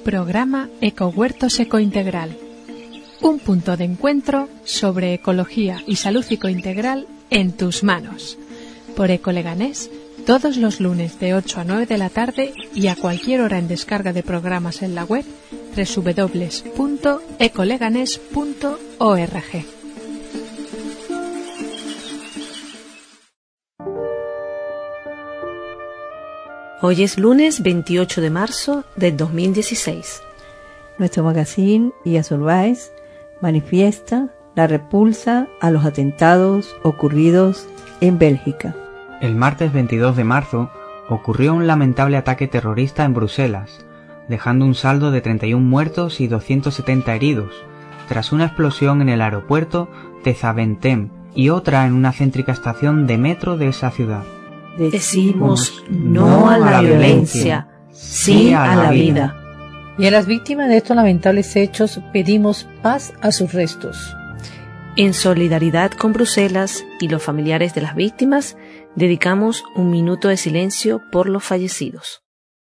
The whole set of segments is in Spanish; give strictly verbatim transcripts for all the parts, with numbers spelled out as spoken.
Programa Ecohuertos Ecointegral. Un punto de encuentro sobre ecología y salud ecointegral en tus manos. Por Ecoleganés, todos los lunes de ocho a nueve de la tarde y a cualquier hora en descarga de programas en la web doble u doble u doble u punto ecoleganés punto org. Hoy es lunes veintiocho de marzo del dos mil dieciséis. Nuestro magazine I A Survives manifiesta la repulsa a los atentados ocurridos en Bélgica. El martes veintidós de marzo ocurrió un lamentable ataque terrorista en Bruselas, dejando un saldo de treinta y uno muertos y doscientos setenta heridos, tras una explosión en el aeropuerto de Zaventem y otra en una céntrica estación de metro de esa ciudad. Decimos no a la violencia, sí a la vida. Y a las víctimas de estos lamentables hechos pedimos paz a sus restos. En solidaridad con Bruselas y los familiares de las víctimas, dedicamos un minuto de silencio por los fallecidos.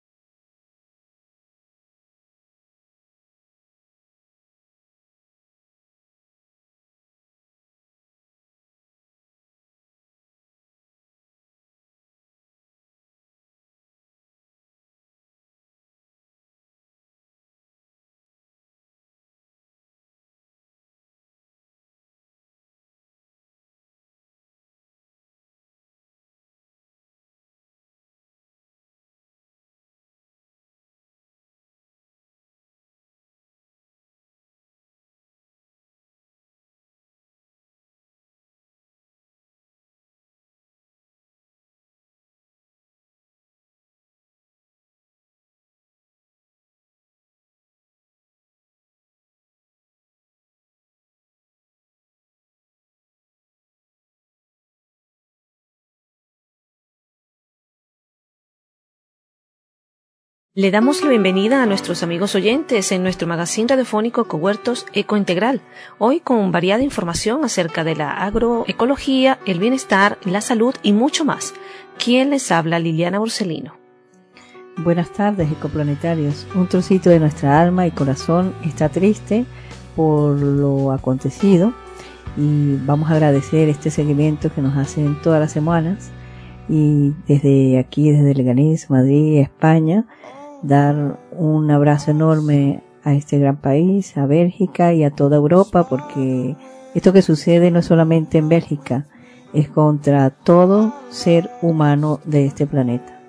Le damos la bienvenida a nuestros amigos oyentes en nuestro magazine radiofónico Ecohuertos Ecointegral, hoy con variada información acerca de la agroecología, el bienestar, la salud y mucho más. ¿Quién les habla? Liliana Borsellino. Buenas tardes, ecoplanetarios. Un trocito de nuestra alma y corazón está triste por lo acontecido y vamos a agradecer este seguimiento que nos hacen todas las semanas, y desde aquí, desde Leganés, Madrid, España, dar un abrazo enorme a este gran país, a Bélgica y a toda Europa, porque esto que sucede no es solamente en Bélgica, es contra todo ser humano de este planeta.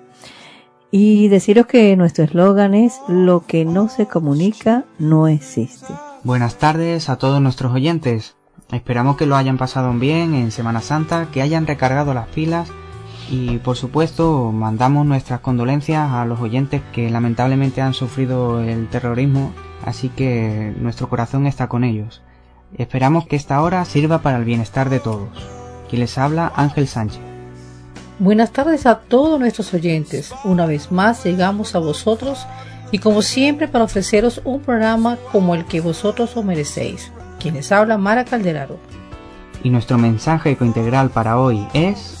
Y deciros que nuestro eslogan es: lo que no se comunica no existe. Buenas tardes a todos nuestros oyentes. Esperamos que lo hayan pasado bien en Semana Santa, que hayan recargado las pilas. Y por supuesto mandamos nuestras condolencias a los oyentes que lamentablemente han sufrido el terrorismo, así que nuestro corazón está con ellos. Esperamos que esta hora sirva para el bienestar de todos. Quien les habla, Ángel Sánchez. Buenas tardes a todos nuestros oyentes. Una vez más llegamos a vosotros y como siempre para ofreceros un programa como el que vosotros os merecéis. Quien les habla, Mara Calderaro. Y nuestro mensaje ecointegral para hoy es...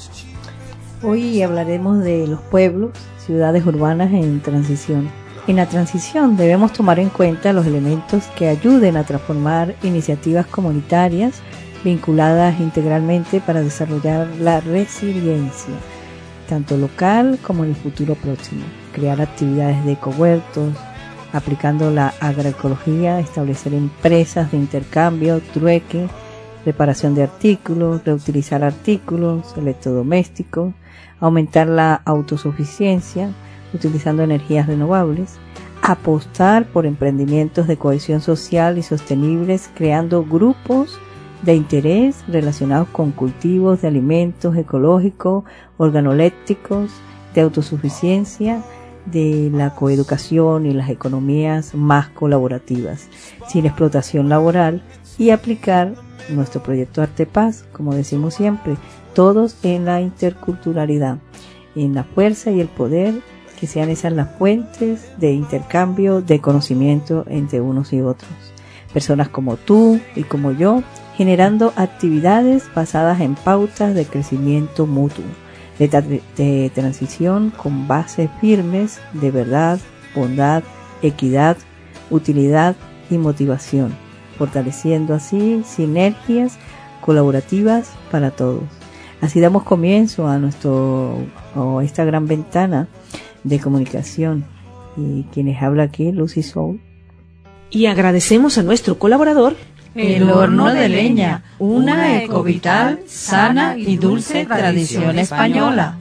Hoy hablaremos de los pueblos, ciudades urbanas en transición. En la transición debemos tomar en cuenta los elementos que ayuden a transformar iniciativas comunitarias vinculadas integralmente para desarrollar la resiliencia, tanto local como en el futuro próximo. Crear actividades de ecohuertos, aplicando la agroecología, establecer empresas de intercambio, trueque, reparación de artículos, reutilizar artículos, electrodomésticos, aumentar la autosuficiencia utilizando energías renovables, apostar por emprendimientos de cohesión social y sostenibles, creando grupos de interés relacionados con cultivos de alimentos ecológicos, organolépticos, de autosuficiencia, de la coeducación y las economías más colaborativas, sin explotación laboral, y aplicar nuestro proyecto Arte Paz, como decimos siempre, todos en la interculturalidad, en la fuerza y el poder, que sean esas las fuentes de intercambio de conocimiento entre unos y otros. Personas como tú y como yo, generando actividades basadas en pautas de crecimiento mutuo, de, tra- de transición con bases firmes de verdad, bondad, equidad, utilidad y motivación, fortaleciendo así sinergias colaborativas para todos. Así damos comienzo a nuestro a esta gran ventana de comunicación. Y quienes habla aquí, Lucy Soul. Y agradecemos a nuestro colaborador, El Horno de Leña, una ecovital, sana y dulce tradición española.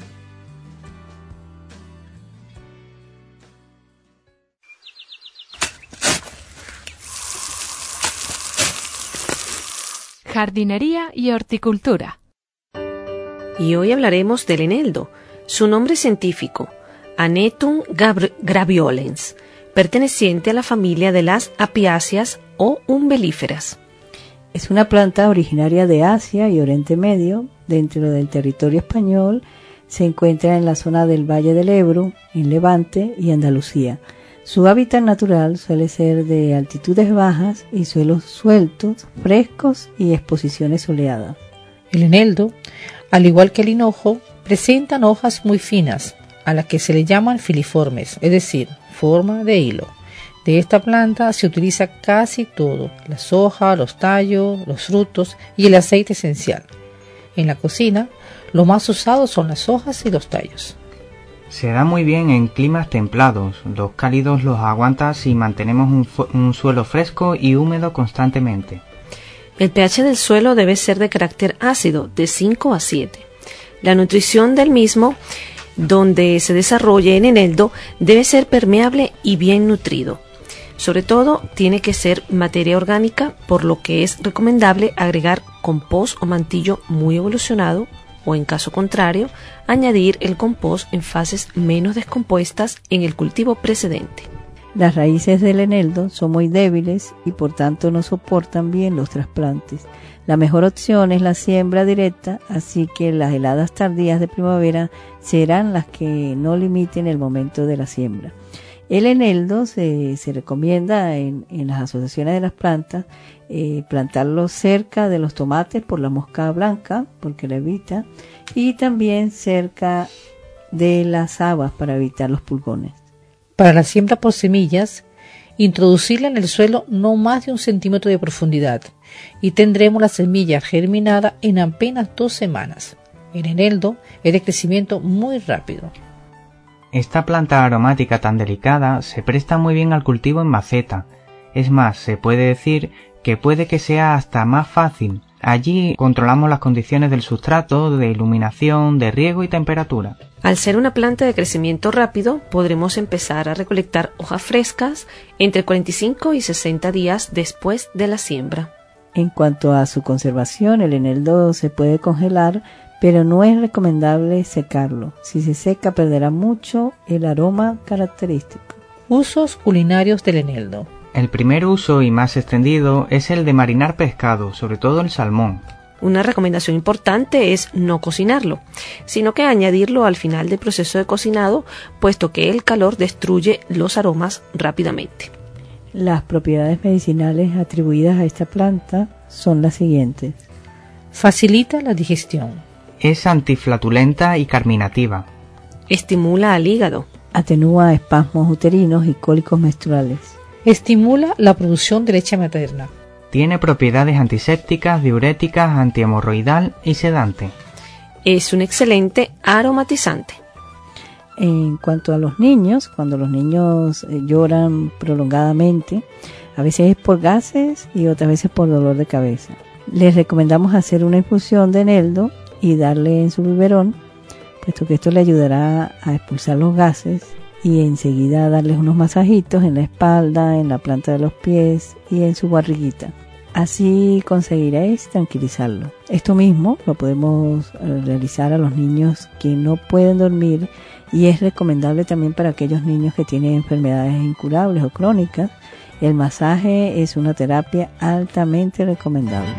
Jardinería y horticultura. Y hoy hablaremos del eneldo. Su nombre científico, Anetum graveolens, perteneciente a la familia de las apiáceas o umbelíferas. Es una planta originaria de Asia y Oriente Medio. Dentro del territorio español se encuentra en la zona del Valle del Ebro, en Levante y Andalucía. Su hábitat natural suele ser de altitudes bajas y suelos sueltos, frescos y exposiciones soleadas. El eneldo, al igual que el hinojo, presentan hojas muy finas, a las que se le llaman filiformes, es decir, forma de hilo. De esta planta se utiliza casi todo, las hojas, los tallos, los frutos y el aceite esencial. En la cocina, lo más usado son las hojas y los tallos. Se da muy bien en climas templados. Los cálidos los aguanta si mantenemos un, un suelo fresco y húmedo constantemente. El pH del suelo debe ser de carácter ácido, de cinco a siete. La nutrición del mismo, donde se desarrolle en eneldo, debe ser permeable y bien nutrido. Sobre todo, tiene que ser materia orgánica, por lo que es recomendable agregar compost o mantillo muy evolucionado, o en caso contrario, añadir el compost en fases menos descompuestas en el cultivo precedente. Las raíces del eneldo son muy débiles y por tanto no soportan bien los trasplantes. La mejor opción es la siembra directa, así que las heladas tardías de primavera serán las que no limiten el momento de la siembra. El eneldo se, se recomienda en, en las asociaciones de las plantas eh, plantarlo cerca de los tomates por la mosca blanca, porque la evita, y también cerca de las habas para evitar los pulgones. Para la siembra por semillas, introducirla en el suelo no más de un centímetro de profundidad y tendremos la semilla germinada en apenas dos semanas. El eneldo es de crecimiento muy rápido. Esta planta aromática tan delicada se presta muy bien al cultivo en maceta. Es más, se puede decir que puede que sea hasta más fácil. Allí controlamos las condiciones del sustrato, de iluminación, de riego y temperatura. Al ser una planta de crecimiento rápido, podremos empezar a recolectar hojas frescas entre cuarenta y cinco y sesenta días después de la siembra. En cuanto a su conservación, el eneldo se puede congelar, pero no es recomendable secarlo. Si se seca, perderá mucho el aroma característico. Usos culinarios del eneldo. El primer uso y más extendido es el de marinar pescado, sobre todo el salmón. Una recomendación importante es no cocinarlo, sino que añadirlo al final del proceso de cocinado, puesto que el calor destruye los aromas rápidamente. Las propiedades medicinales atribuidas a esta planta son las siguientes. Facilita la digestión. Es antiflatulenta y carminativa. Estimula al hígado. Atenúa espasmos uterinos y cólicos menstruales. Estimula la producción de leche materna. Tiene propiedades antisépticas, diuréticas, antihemorroidal y sedante. Es un excelente aromatizante. En cuanto a los niños, cuando los niños lloran prolongadamente, a veces es por gases y otras veces por dolor de cabeza. Les recomendamos hacer una infusión de eneldo y darle en su biberón, puesto que esto le ayudará a expulsar los gases, y enseguida darles unos masajitos en la espalda, en la planta de los pies y en su barriguita. Así conseguiréis tranquilizarlo. Esto mismo lo podemos realizar a los niños que no pueden dormir y es recomendable también para aquellos niños que tienen enfermedades incurables o crónicas. El masaje es una terapia altamente recomendable.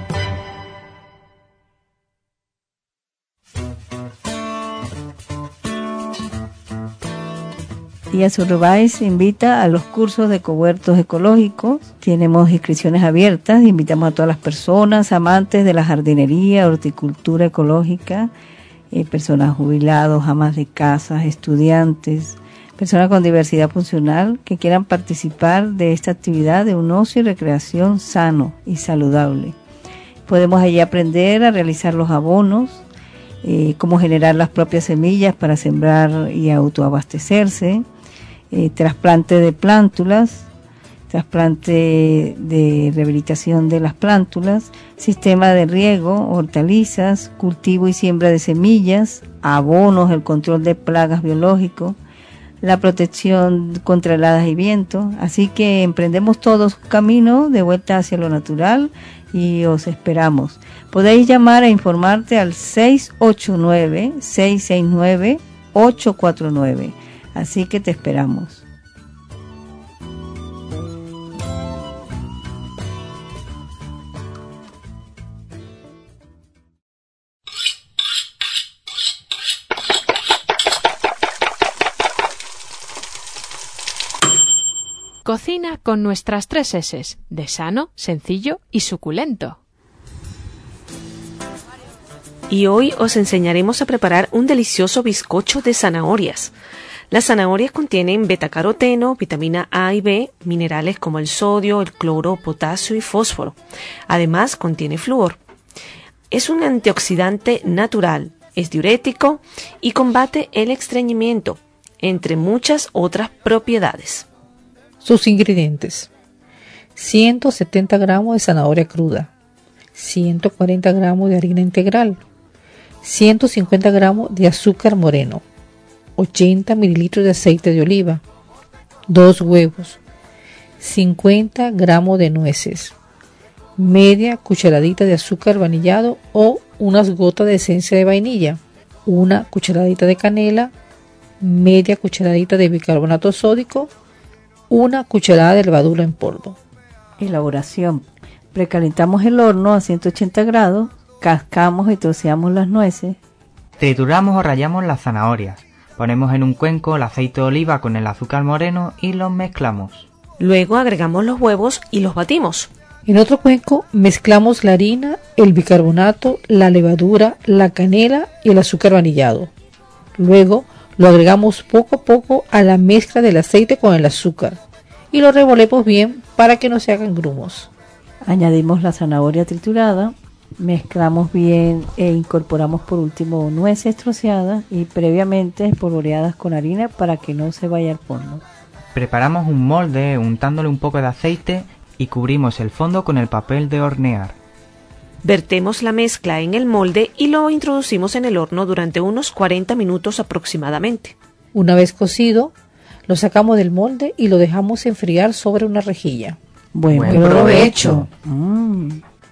Y Azurrobais invita a los cursos de cohuertos ecológicos. Tenemos inscripciones abiertas. Invitamos a todas las personas amantes de la jardinería, horticultura ecológica, eh, personas jubilados, amas de casas, estudiantes, personas con diversidad funcional que quieran participar de esta actividad de un ocio y recreación sano y saludable. Podemos allí aprender a realizar los abonos, eh, cómo generar las propias semillas para sembrar y autoabastecerse, eh, trasplante de plántulas, trasplante de rehabilitación de las plántulas, sistema de riego, hortalizas, cultivo y siembra de semillas, abonos, el control de plagas biológicos, la protección contra heladas y viento. Así que emprendemos todos un camino de vuelta hacia lo natural y os esperamos. Podéis llamar a informarte al seis ocho nueve, seis seis nueve, ocho cuatro nueve. Así que te esperamos. Cocina con nuestras tres eses, de sano, sencillo y suculento. Y hoy os enseñaremos a preparar un delicioso bizcocho de zanahorias. Las zanahorias contienen betacaroteno, vitamina A y B, minerales como el sodio, el cloro, potasio y fósforo. Además, contiene flúor. Es un antioxidante natural, es diurético y combate el estreñimiento, entre muchas otras propiedades. Sus ingredientes: ciento setenta gramos de zanahoria cruda, ciento cuarenta gramos de harina integral, ciento cincuenta gramos de azúcar moreno, ochenta mililitros de aceite de oliva, dos huevos, cincuenta gramos de nueces, media cucharadita de azúcar vanillado o unas gotas de esencia de vainilla, una cucharadita de canela, media cucharadita de bicarbonato sódico, una cucharada de levadura en polvo. Elaboración: precalentamos el horno a ciento ochenta grados, cascamos y troceamos las nueces. Trituramos o rallamos las zanahorias. Ponemos en un cuenco el aceite de oliva con el azúcar moreno y los mezclamos. Luego agregamos los huevos y los batimos. En otro cuenco mezclamos la harina, el bicarbonato, la levadura, la canela y el azúcar vanillado. Luego lo agregamos poco a poco a la mezcla del aceite con el azúcar y lo revolvemos bien para que no se hagan grumos. Añadimos la zanahoria triturada, mezclamos bien e incorporamos por último nueces troceadas y previamente espolvoreadas con harina para que no se vaya al horno. Preparamos un molde untándole un poco de aceite y cubrimos el fondo con el papel de hornear. Vertemos la mezcla en el molde y lo introducimos en el horno durante unos cuarenta minutos aproximadamente. Una vez cocido, lo sacamos del molde y lo dejamos enfriar sobre una rejilla. Buen, Buen provecho. provecho. Mm.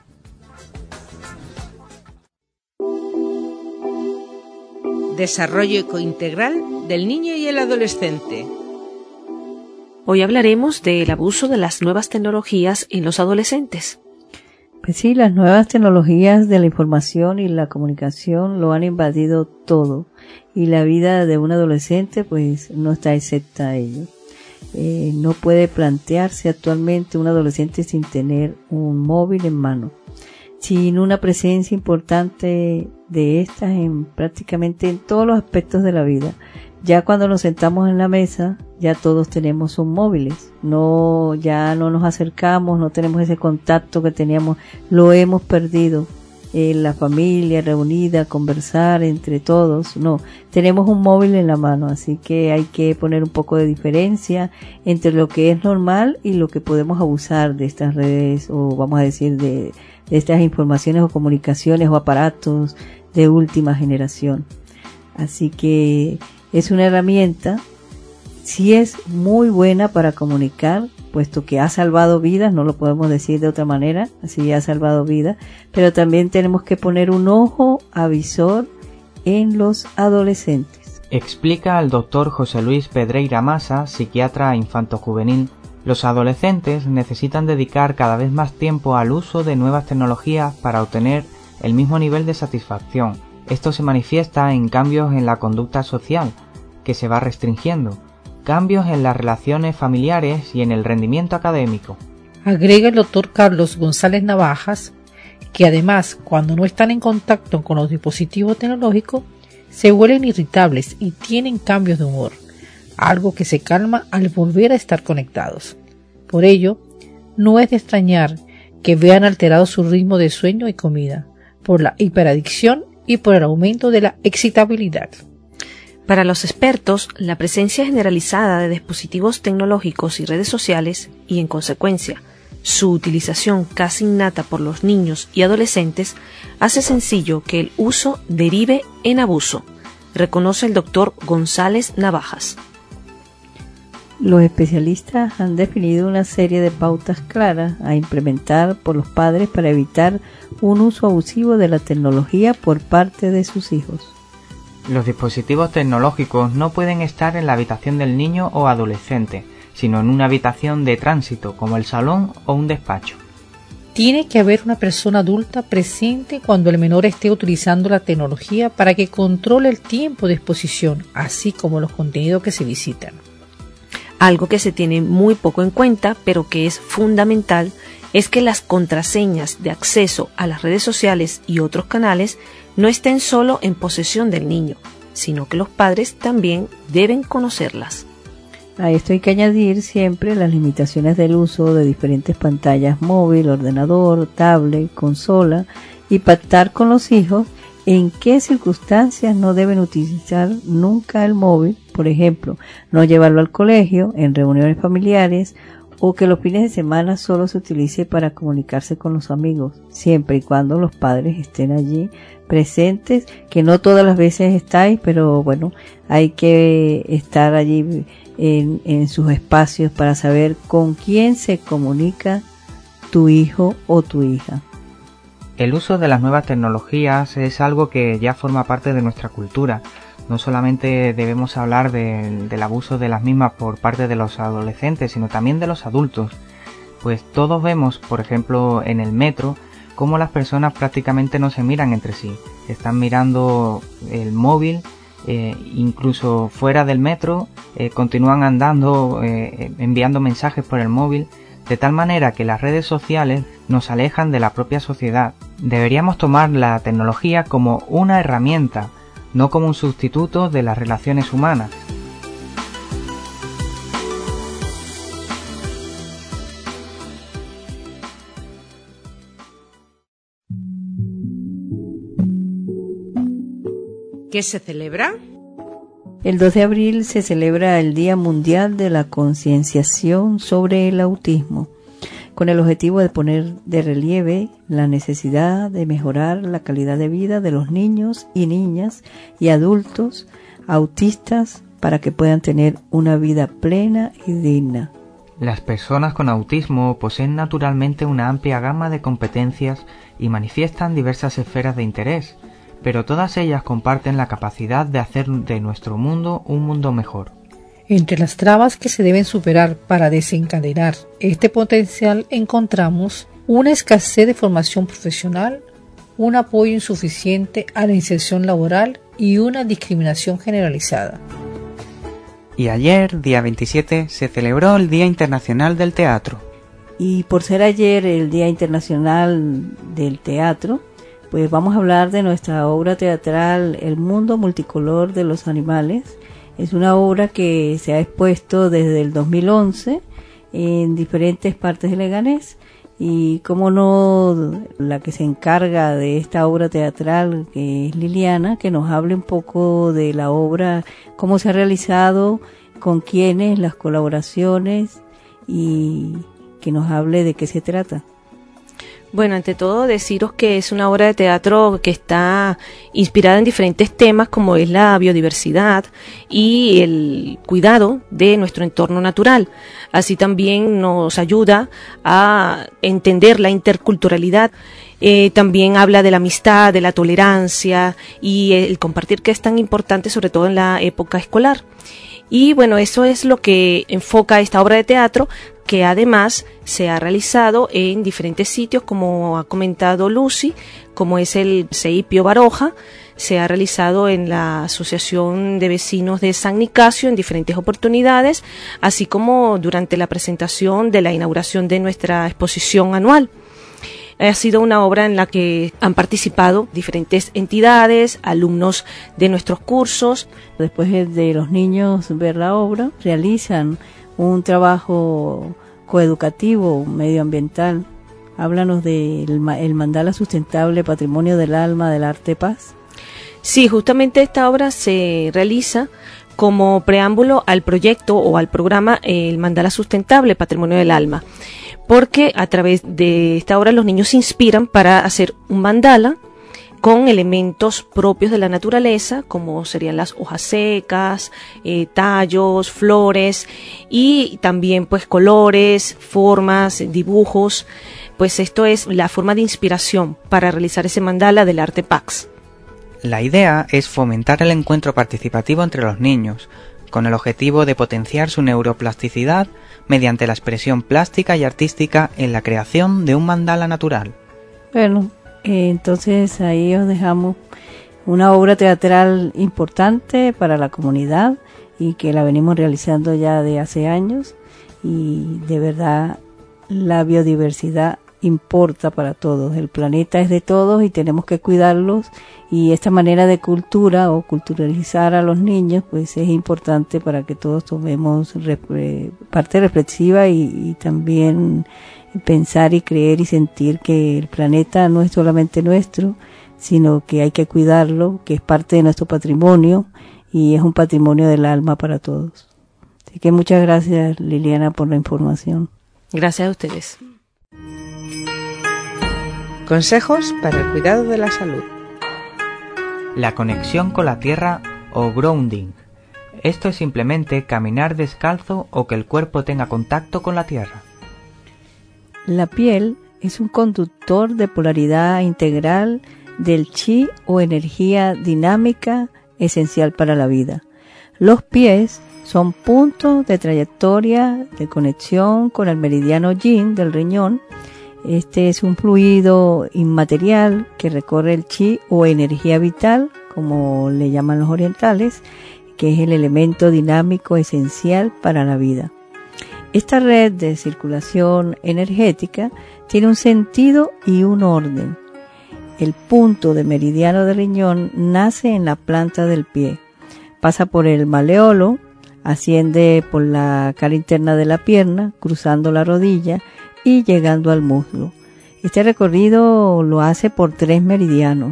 Desarrollo ecointegral del niño y el adolescente. Hoy hablaremos del abuso de las nuevas tecnologías en los adolescentes. Pues sí, las nuevas tecnologías de la información y la comunicación lo han invadido todo y la vida de un adolescente pues no está excepta a ello. Eh, no puede plantearse actualmente un adolescente sin tener un móvil en mano, sin una presencia importante de estas en prácticamente en todos los aspectos de la vida. Ya cuando nos sentamos en la mesa, ya todos tenemos sus móviles, no, ya no nos acercamos, no tenemos ese contacto que teníamos, lo hemos perdido. Eh, la familia reunida, conversar entre todos, no, tenemos un móvil en la mano, así que hay que poner un poco de diferencia entre lo que es normal y lo que podemos abusar de estas redes, o vamos a decir de, de estas informaciones o comunicaciones o aparatos de última generación. Así que es una herramienta, sí es muy buena para comunicar, puesto que ha salvado vidas, no lo podemos decir de otra manera, así ha salvado vidas, pero también tenemos que poner un ojo avisor en los adolescentes. Explica el doctor José Luis Pedreira Massa, psiquiatra infanto-juvenil, los adolescentes necesitan dedicar cada vez más tiempo al uso de nuevas tecnologías para obtener el mismo nivel de satisfacción. Esto se manifiesta en cambios en la conducta social, que se va restringiendo, cambios en las relaciones familiares y en el rendimiento académico. Agrega el doctor Carlos González Navajas que además, cuando no están en contacto con los dispositivos tecnológicos, se vuelven irritables y tienen cambios de humor. algo que se calma al volver a estar conectados. Por ello, no es de extrañar que vean alterado su ritmo de sueño y comida, por la hiperadicción y por el aumento de la excitabilidad. Para los expertos, la presencia generalizada de dispositivos tecnológicos y redes sociales, y en consecuencia, su utilización casi innata por los niños y adolescentes, hace sencillo que el uso derive en abuso, reconoce el doctor González Navajas. Los especialistas han definido una serie de pautas claras a implementar por los padres para evitar un uso abusivo de la tecnología por parte de sus hijos. Los dispositivos tecnológicos no pueden estar en la habitación del niño o adolescente, sino en una habitación de tránsito como el salón o un despacho. Tiene que haber una persona adulta presente cuando el menor esté utilizando la tecnología para que controle el tiempo de exposición, así como los contenidos que se visitan. Algo que se tiene muy poco en cuenta, pero que es fundamental, es que las contraseñas de acceso a las redes sociales y otros canales no estén solo en posesión del niño, sino que los padres también deben conocerlas. A esto hay que añadir siempre las limitaciones del uso de diferentes pantallas móvil, ordenador, tablet, consola, y pactar con los hijos en qué circunstancias no deben utilizar nunca el móvil, por ejemplo, no llevarlo al colegio, en reuniones familiares, o que los fines de semana solo se utilice para comunicarse con los amigos, siempre y cuando los padres estén allí presentes, que no todas las veces estáis, pero bueno, hay que estar allí en, en sus espacios para saber con quién se comunica tu hijo o tu hija. El uso de las nuevas tecnologías es algo que ya forma parte de nuestra cultura. No solamente debemos hablar de, del abuso de las mismas por parte de los adolescentes, sino también de los adultos. Pues todos vemos, por ejemplo, en el metro, cómo las personas prácticamente no se miran entre sí. Están mirando el móvil, eh, incluso fuera del metro, eh, continúan andando, eh, enviando mensajes por el móvil, de tal manera que las redes sociales nos alejan de la propia sociedad. Deberíamos tomar la tecnología como una herramienta, no como un sustituto de las relaciones humanas. ¿Qué se celebra? El dos de abril se celebra el Día Mundial de la Concienciación sobre el Autismo, con el objetivo de poner de relieve la necesidad de mejorar la calidad de vida de los niños y niñas y adultos autistas para que puedan tener una vida plena y digna. Las personas con autismo poseen naturalmente una amplia gama de competencias y manifiestan diversas esferas de interés, pero todas ellas comparten la capacidad de hacer de nuestro mundo un mundo mejor. Entre las trabas que se deben superar para desencadenar este potencial encontramos una escasez de formación profesional, un apoyo insuficiente a la inserción laboral y una discriminación generalizada. Y ayer, día veintisiete, se celebró el Día Internacional del Teatro. Y por ser ayer el Día Internacional del Teatro, pues vamos a hablar de nuestra obra teatral El Mundo Multicolor de los Animales. Es una obra que se ha expuesto desde el dos mil once en diferentes partes de Leganés y, como no, la que se encarga de esta obra teatral, que es Liliana, que nos hable un poco de la obra, cómo se ha realizado, con quiénes, las colaboraciones y que nos hable de qué se trata. Bueno, ante todo deciros que es una obra de teatro que está inspirada en diferentes temas como es la biodiversidad y el cuidado de nuestro entorno natural. Así también nos ayuda a entender la interculturalidad. Eh, también habla de la amistad, de la tolerancia y el compartir, que es tan importante sobre todo en la época escolar. Y bueno, eso es lo que enfoca esta obra de teatro, que además se ha realizado en diferentes sitios, como ha comentado Lucy, como es el Seipio Baroja. Se ha realizado en la Asociación de Vecinos de San Nicasio en diferentes oportunidades, así como durante la presentación de la inauguración de nuestra exposición anual. Ha sido una obra en la que han participado diferentes entidades, alumnos de nuestros cursos. Después de los niños ver la obra, realizan un trabajo coeducativo, medioambiental. Háblanos del el mandala sustentable, patrimonio del alma, del arte paz. Sí, justamente esta obra se realiza como preámbulo al proyecto o al programa El Mandala Sustentable, Patrimonio del Alma, porque a través de esta obra los niños se inspiran para hacer un mandala con elementos propios de la naturaleza, como serían las hojas secas, eh, tallos, flores y también pues colores, formas, dibujos. Pues esto es la forma de inspiración para realizar ese mandala del arte Pax. La idea es fomentar el encuentro participativo entre los niños, con el objetivo de potenciar su neuroplasticidad mediante la expresión plástica y artística en la creación de un mandala natural. Bueno, eh, entonces ahí os dejamos una obra teatral importante para la comunidad y que la venimos realizando ya de hace años, y de verdad la biodiversidad importa para todos, el planeta es de todos y tenemos que cuidarlos, y esta manera de cultura o culturalizar a los niños pues es importante para que todos tomemos rep- parte reflexiva y, y también pensar y creer y sentir que el planeta no es solamente nuestro, sino que hay que cuidarlo, que es parte de nuestro patrimonio y es un patrimonio del alma para todos. Así que muchas gracias, Liliana, por la información. Gracias a ustedes. Consejos para el cuidado de la salud. La conexión con la tierra o grounding. Esto es simplemente caminar descalzo o que el cuerpo tenga contacto con la tierra. La piel es un conductor de polaridad integral del chi o energía dinámica esencial para la vida. Los pies son puntos de trayectoria de conexión con el meridiano yin del riñón. Este es un fluido inmaterial que recorre el chi o energía vital, como le llaman los orientales, que es el elemento dinámico esencial para la vida. Esta red de circulación energética tiene un sentido y un orden. El punto de meridiano del riñón nace en la planta del pie, pasa por el maleolo, asciende por la cara interna de la pierna, cruzando la rodilla y llegando al muslo. Este recorrido lo hace por tres meridianos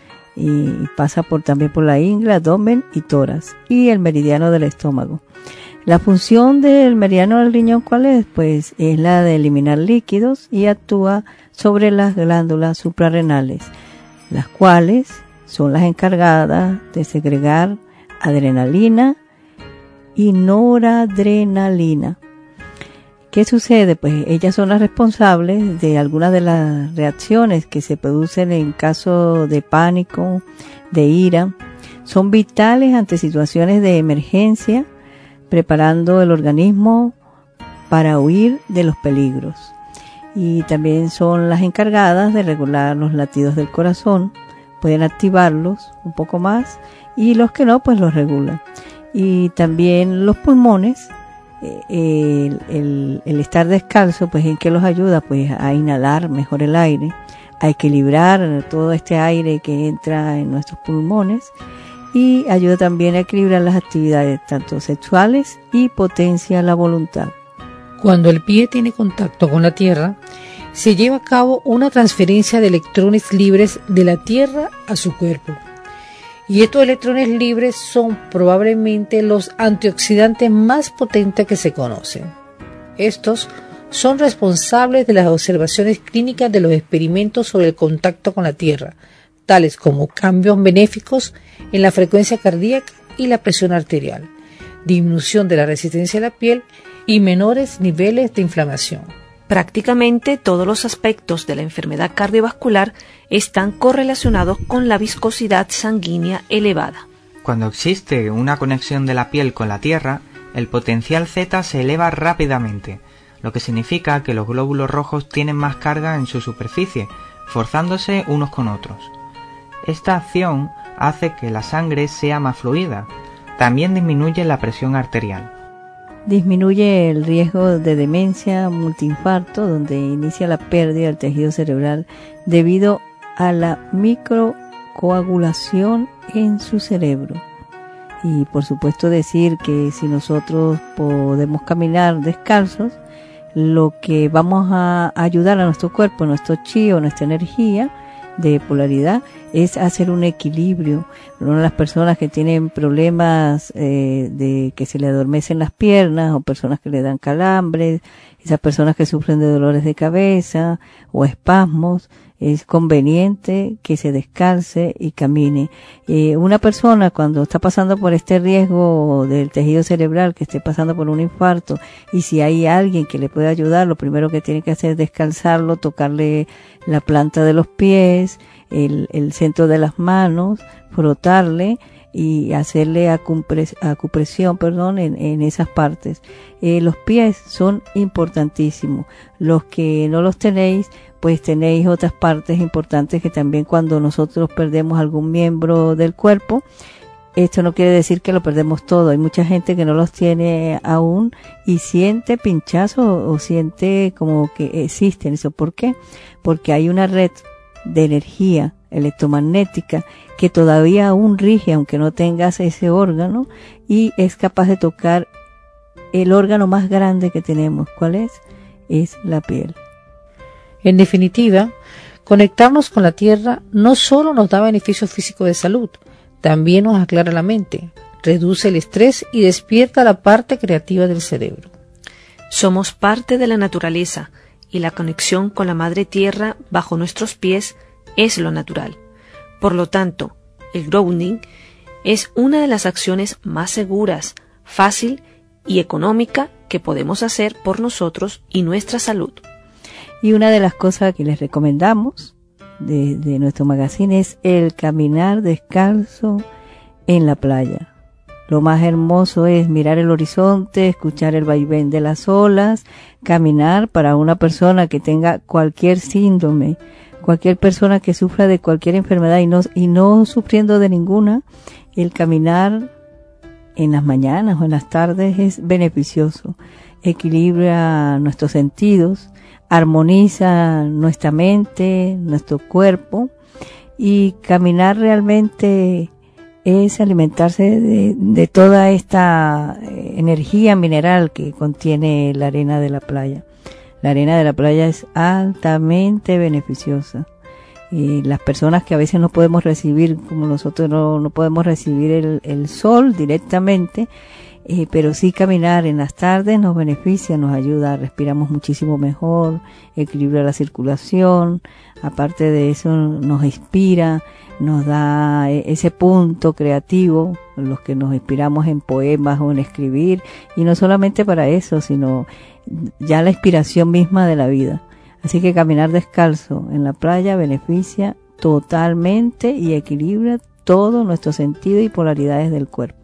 y pasa por también por la ingle, abdomen y tórax y el meridiano del estómago. La función del meridiano del riñón, ¿cuál es? Pues es la de eliminar líquidos y actúa sobre las glándulas suprarrenales, las cuales son las encargadas de segregar adrenalina y noradrenalina. ¿Qué sucede? Pues ellas son las responsables de algunas de las reacciones que se producen en caso de pánico, de ira. Son vitales ante situaciones de emergencia, preparando el organismo para huir de los peligros. Y también son las encargadas de regular los latidos del corazón. Pueden activarlos un poco más y los que no, pues los regulan. Y también los pulmones, el, el, el estar descalzo, pues ¿en qué los ayuda? Pues a inhalar mejor el aire, a equilibrar todo este aire que entra en nuestros pulmones, y ayuda también a equilibrar las actividades tanto sexuales y potencia la voluntad. Cuando el pie tiene contacto con la tierra, se lleva a cabo una transferencia de electrones libres de la tierra a su cuerpo. Y estos electrones libres son probablemente los antioxidantes más potentes que se conocen. Estos son responsables de las observaciones clínicas de los experimentos sobre el contacto con la tierra, tales como cambios benéficos en la frecuencia cardíaca y la presión arterial, disminución de la resistencia de la piel y menores niveles de inflamación. Prácticamente todos los aspectos de la enfermedad cardiovascular están correlacionados con la viscosidad sanguínea elevada. Cuando existe una conexión de la piel con la tierra, el potencial Z se eleva rápidamente, lo que significa que los glóbulos rojos tienen más carga en su superficie, forzándose unos con otros. Esta acción hace que la sangre sea más fluida. También disminuye la presión arterial. disminuye el riesgo de demencia multiinfarto, donde inicia la pérdida del tejido cerebral debido a la microcoagulación en su cerebro. Y por supuesto decir que si nosotros podemos caminar descalzos, lo que vamos a ayudar a nuestro cuerpo, nuestro chi o nuestra energía de polaridad, es hacer un equilibrio. Una de las personas que tienen problemas eh, de que se le adormecen las piernas, o personas que le dan calambres, esas personas que sufren de dolores de cabeza o espasmos, es conveniente que se descalce y camine. Eh, una persona cuando está pasando por este riesgo del tejido cerebral, que esté pasando por un infarto, y si hay alguien que le puede ayudar, lo primero que tiene que hacer es descalzarlo, tocarle la planta de los pies, el, el centro de las manos, frotarle y hacerle acumpres, acupresión, perdón, en, en esas partes. Eh, los pies son importantísimos. Los que no los tenéis, pues tenéis otras partes importantes que también cuando nosotros perdemos algún miembro del cuerpo, esto no quiere decir que lo perdemos todo. Hay mucha gente que no los tiene aún y siente pinchazo o siente como que existen. ¿Eso por qué? Porque hay una red de energía electromagnética que todavía aún rige, aunque no tengas ese órgano, y es capaz de tocar el órgano más grande que tenemos. ¿Cuál es? Es la piel. En definitiva, conectarnos con la tierra no solo nos da beneficios físicos de salud, también nos aclara la mente, reduce el estrés y despierta la parte creativa del cerebro. Somos parte de la naturaleza y la conexión con la madre tierra bajo nuestros pies es lo natural. Por lo tanto, el grounding es una de las acciones más seguras, fácil y económica que podemos hacer por nosotros y nuestra salud. Y una de las cosas que les recomendamos de, de nuestro magazine es el caminar descalzo en la playa. Lo más hermoso es mirar el horizonte, escuchar el vaivén de las olas, caminar para una persona que tenga cualquier síndrome, cualquier persona que sufra de cualquier enfermedad y no, y no sufriendo de ninguna, el caminar en las mañanas o en las tardes es beneficioso. Equilibra nuestros sentidos, armoniza nuestra mente, nuestro cuerpo, y caminar realmente es alimentarse de, de toda esta energía mineral que contiene la arena de la playa. La arena de la playa es altamente beneficiosa. Y las personas que a veces no podemos recibir, como nosotros no, no podemos recibir el, el sol directamente, eh, pero sí caminar en las tardes nos beneficia, nos ayuda, respiramos muchísimo mejor, equilibra la circulación, aparte de eso nos inspira, nos da ese punto creativo, los que nos inspiramos en poemas o en escribir, y no solamente para eso, sino ya la inspiración misma de la vida. Así que caminar descalzo en la playa beneficia totalmente y equilibra todo nuestro sentido y polaridades del cuerpo.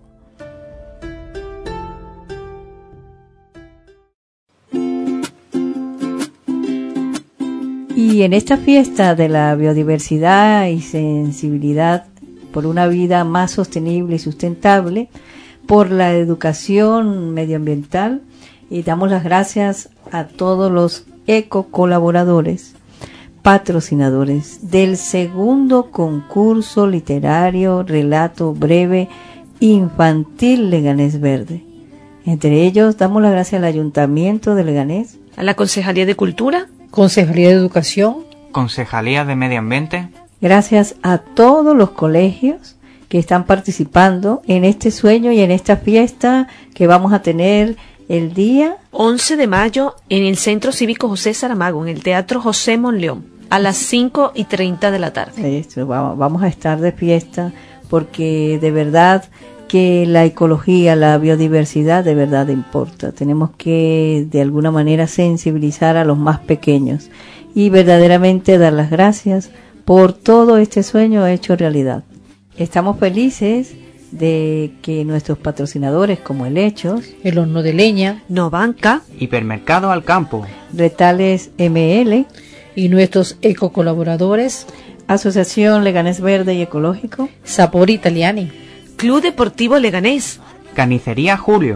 Y en esta fiesta de la biodiversidad y sensibilidad por una vida más sostenible y sustentable, por la educación medioambiental, y damos las gracias a todos los ecocolaboradores, patrocinadores del segundo concurso literario Relato Breve Infantil Leganés Verde. Entre ellos damos las gracias al Ayuntamiento de Leganés, a la Concejalía de Cultura, Concejalía de Educación, Concejalía de Medio Ambiente. Gracias a todos los colegios que están participando en este sueño y en esta fiesta que vamos a tener el día once de mayo en el Centro Cívico José Saramago, en el Teatro José Monleón, a las cinco y treinta de la tarde. Esto, vamos a estar de fiesta porque de verdad que la ecología, la biodiversidad de verdad importa. Tenemos que de alguna manera sensibilizar a los más pequeños y verdaderamente dar las gracias por todo este sueño hecho realidad. Estamos felices de que nuestros patrocinadores como Helechos, El Horno de Leña, Novanca, Hipermercado al Campo, Retales M L y nuestros ecocolaboradores, Asociación Leganés Verde y Ecológico, Sapori Italiani, Club Deportivo Leganés, Carnicería Julio,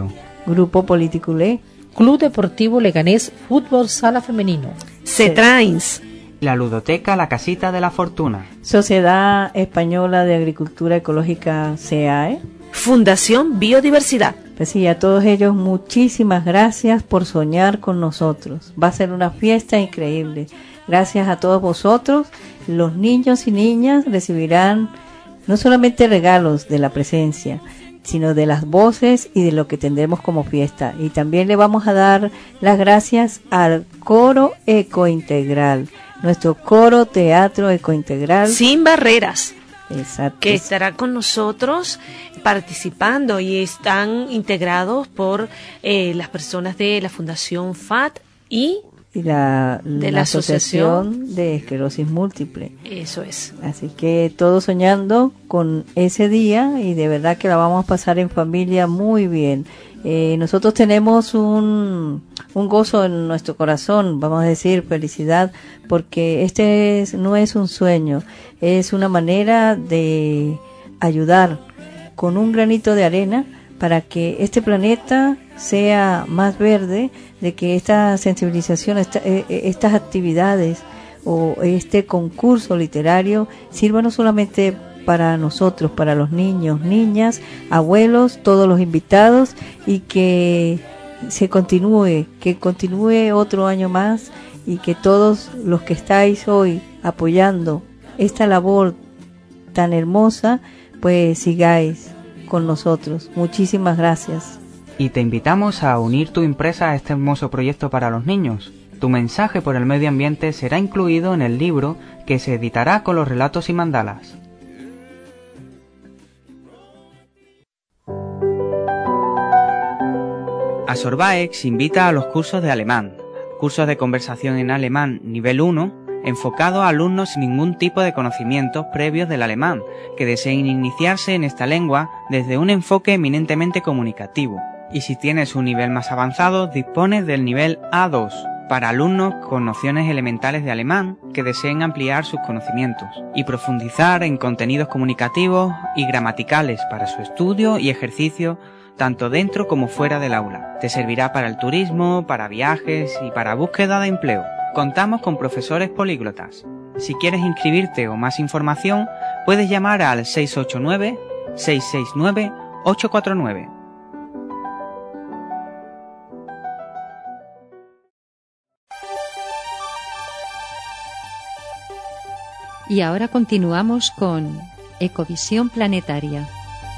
Grupo Político Culé, Club Deportivo Leganés Fútbol Sala Femenino, Cetrains, la Ludoteca La Casita de la Fortuna, Sociedad Española de Agricultura Ecológica C A E, Fundación Biodiversidad. Pues sí, a todos ellos muchísimas gracias por soñar con nosotros. Va a ser una fiesta increíble. Gracias a todos vosotros. Los niños y niñas recibirán no solamente regalos de la presencia, sino de las voces y de lo que tendremos como fiesta. Y también le vamos a dar las gracias al Coro Ecointegral, nuestro coro teatro ecointegral. Sin barreras. Exacto. Que estará con nosotros participando y están integrados por eh, las personas de la Fundación F A T y, y la, de la la Asociación, Asociación de Esclerosis Múltiple. Eso es. Así que todos soñando con ese día y de verdad que la vamos a pasar en familia muy bien. Eh, nosotros tenemos un, un gozo en nuestro corazón, vamos a decir felicidad, porque este es, no es un sueño, es una manera de ayudar con un granito de arena para que este planeta sea más verde, de que esta sensibilización, esta, eh, estas actividades o este concurso literario sirva no solamente para nosotros, para los niños, niñas, abuelos, todos los invitados, y que se continúe, que continúe otro año más y que todos los que estáis hoy apoyando esta labor tan hermosa, pues sigáis con nosotros. Muchísimas gracias. Y te invitamos a unir tu empresa a este hermoso proyecto para los niños. Tu mensaje por el medio ambiente será incluido en el libro que se editará con los relatos y mandalas. Asorbaex invita a los cursos de alemán, cursos de conversación en alemán nivel uno, enfocados a alumnos sin ningún tipo de conocimientos previos del alemán, que deseen iniciarse en esta lengua desde un enfoque eminentemente comunicativo. Y si tienes un nivel más avanzado, dispones del nivel A dos, para alumnos con nociones elementales de alemán que deseen ampliar sus conocimientos y profundizar en contenidos comunicativos y gramaticales para su estudio y ejercicio tanto dentro como fuera del aula. Te servirá para el turismo, para viajes y para búsqueda de empleo. Contamos con profesores políglotas. Si quieres inscribirte o más información, puedes llamar al seis ocho nueve, seis seis nueve, ocho cuatro nueve. Y ahora continuamos con Ecovisión Planetaria.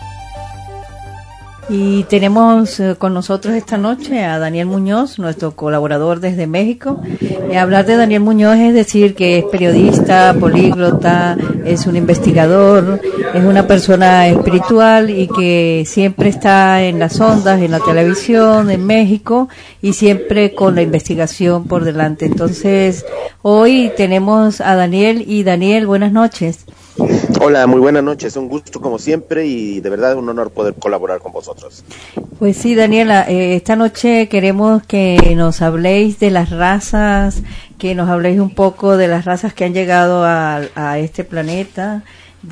Y tenemos eh, con nosotros esta noche a Daniel Muñoz, nuestro colaborador desde México. Eh, hablar de Daniel Muñoz es decir que es periodista, políglota, es un investigador, es una persona espiritual y que siempre está en las ondas, en la televisión, en México, y siempre con la investigación por delante. Entonces, hoy tenemos a Daniel. Y Daniel, buenas noches. Hola, muy buenas noches, un gusto como siempre y de verdad un honor poder colaborar con vosotros. Pues sí, Daniela, eh, esta noche queremos que nos habléis de las razas, que nos habléis un poco de las razas que han llegado a, a este planeta,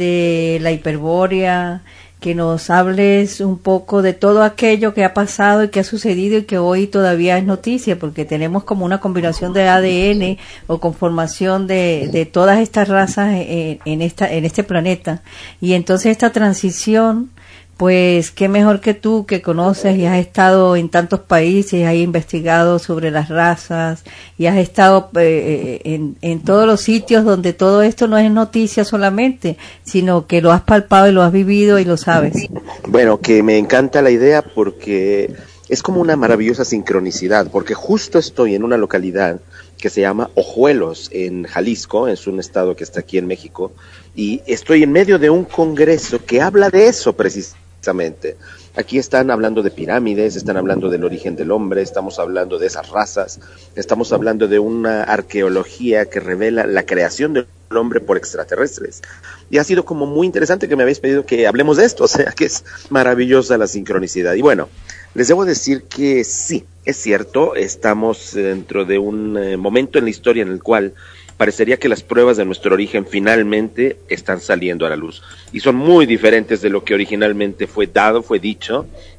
de la hiperbórea, que nos hables un poco de todo aquello que ha pasado y que ha sucedido y que hoy todavía es noticia, porque tenemos como una combinación de A D N o conformación de, de todas estas razas en, en, esta, en este planeta. Y entonces esta transición, pues qué mejor que tú, que conoces y has estado en tantos países, has investigado sobre las razas y has estado eh, en, en todos los sitios donde todo esto no es noticia solamente, sino que lo has palpado y lo has vivido y lo sabes. Bueno, que me encanta la idea porque es como una maravillosa sincronicidad, porque justo estoy en una localidad que se llama Ojuelos, en Jalisco, es un estado que está aquí en México, y estoy en medio de un congreso que habla de eso precisamente. Aquí están hablando de pirámides, están hablando del origen del hombre, estamos hablando de esas razas, estamos hablando de una arqueología que revela la creación del hombre por extraterrestres. Y ha sido como muy interesante que me habéis pedido que hablemos de esto, o sea que es maravillosa la sincronicidad. Y bueno, les debo decir que sí, es cierto, estamos dentro de un eh, momento en la historia en el cual parecería que las pruebas de nuestro origen finalmente están saliendo a la luz y son muy diferentes de lo que originalmente fue dado, fue dicho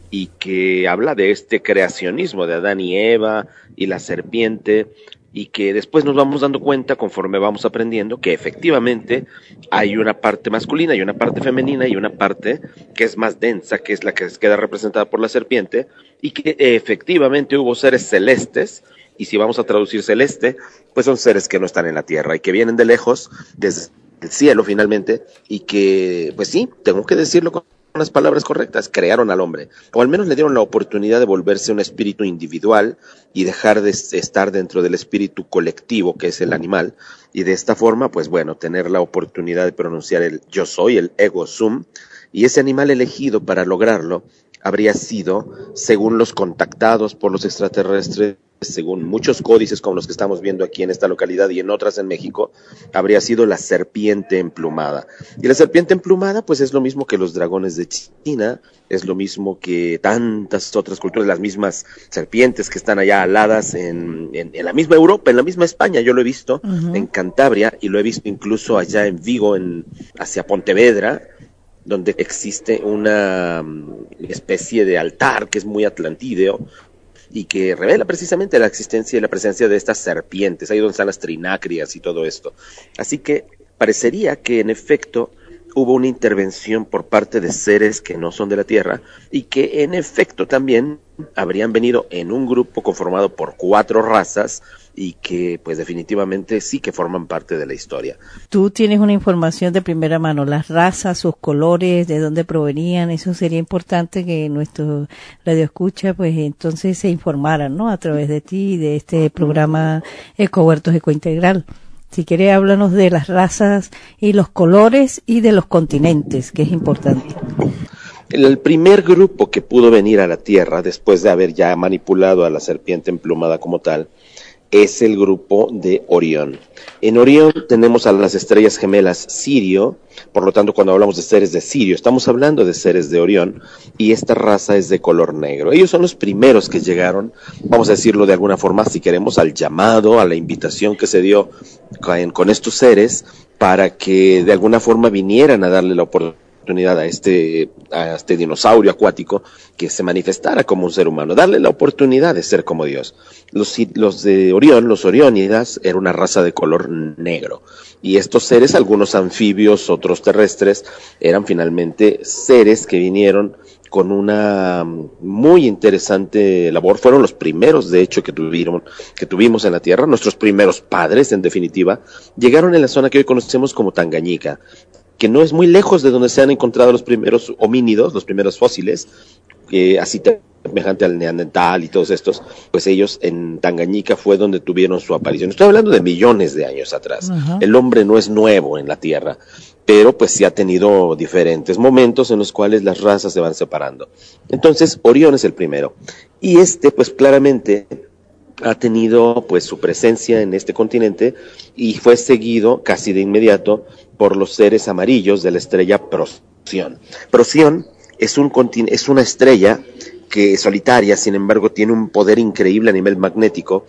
y que habla de este creacionismo de Adán y Eva y la serpiente, y que después nos vamos dando cuenta conforme vamos aprendiendo que efectivamente hay una parte masculina y una parte femenina y una parte que es más densa, que es la que queda representada por la serpiente, y que efectivamente hubo seres celestes, y si vamos a traducir celeste, pues son seres que no están en la tierra y que vienen de lejos, desde el cielo finalmente, y que, pues sí, tengo que decirlo con las palabras correctas, crearon al hombre, o al menos le dieron la oportunidad de volverse un espíritu individual y dejar de estar dentro del espíritu colectivo que es el animal, y de esta forma, pues bueno, tener la oportunidad de pronunciar el yo soy, el ego sum, y ese animal elegido para lograrlo habría sido, según los contactados por los extraterrestres, según muchos códices como los que estamos viendo aquí en esta localidad y en otras en México, habría sido la serpiente emplumada. Y la serpiente emplumada pues es lo mismo que los dragones de China, es lo mismo que tantas otras culturas, las mismas serpientes que están allá aladas en, en, en la misma Europa, en la misma España. Yo lo he visto uh-huh. en Cantabria y lo he visto incluso allá en Vigo, en, hacia Pontevedra, donde existe una especie de altar que es muy atlantideo, y que revela precisamente la existencia y la presencia de estas serpientes, ahí donde están las trinacrias y todo esto. Así que parecería que en efecto hubo una intervención por parte de seres que no son de la Tierra y que en efecto también habrían venido en un grupo conformado por cuatro razas y que pues definitivamente sí que forman parte de la historia. Tú tienes una información de primera mano, las razas, sus colores, de dónde provenían, eso sería importante que nuestro radioescucha pues entonces se informaran, ¿no? A través de ti y de este programa Ecohuertos Ecointegral. Si quieres, háblanos de las razas y los colores y de los continentes, que es importante. El primer grupo que pudo venir a la Tierra después de haber ya manipulado a la serpiente emplumada como tal es el grupo de Orión. En Orión tenemos a las estrellas gemelas Sirio, por lo tanto cuando hablamos de seres de Sirio estamos hablando de seres de Orión, y esta raza es de color negro. Ellos son los primeros que llegaron, vamos a decirlo de alguna forma si queremos, al llamado, a la invitación que se dio con, con estos seres para que de alguna forma vinieran a darle la oportunidad a este, a este dinosaurio acuático que se manifestara como un ser humano, darle la oportunidad de ser como Dios. Los, los de Orión, los Oriónidas, era una raza de color negro, y estos seres, algunos anfibios, otros terrestres, eran finalmente seres que vinieron con una muy interesante labor. Fueron los primeros, de hecho, que tuvieron, que tuvimos en la Tierra, nuestros primeros padres, en definitiva, llegaron en la zona que hoy conocemos como Tangañica, que no es muy lejos de donde se han encontrado los primeros homínidos, los primeros fósiles, eh, así semejante al neandertal y todos estos, pues ellos en Tangañica fue donde tuvieron su aparición. Estoy hablando de millones de años atrás. Uh-huh. El hombre no es nuevo en la Tierra, pero pues sí ha tenido diferentes momentos en los cuales las razas se van separando. Entonces, Orión es el primero. Y este, pues claramente ha tenido pues su presencia en este continente y fue seguido casi de inmediato por los seres amarillos de la estrella Procyon. Procyon es un continente, es una estrella que es solitaria, sin embargo tiene un poder increíble a nivel magnético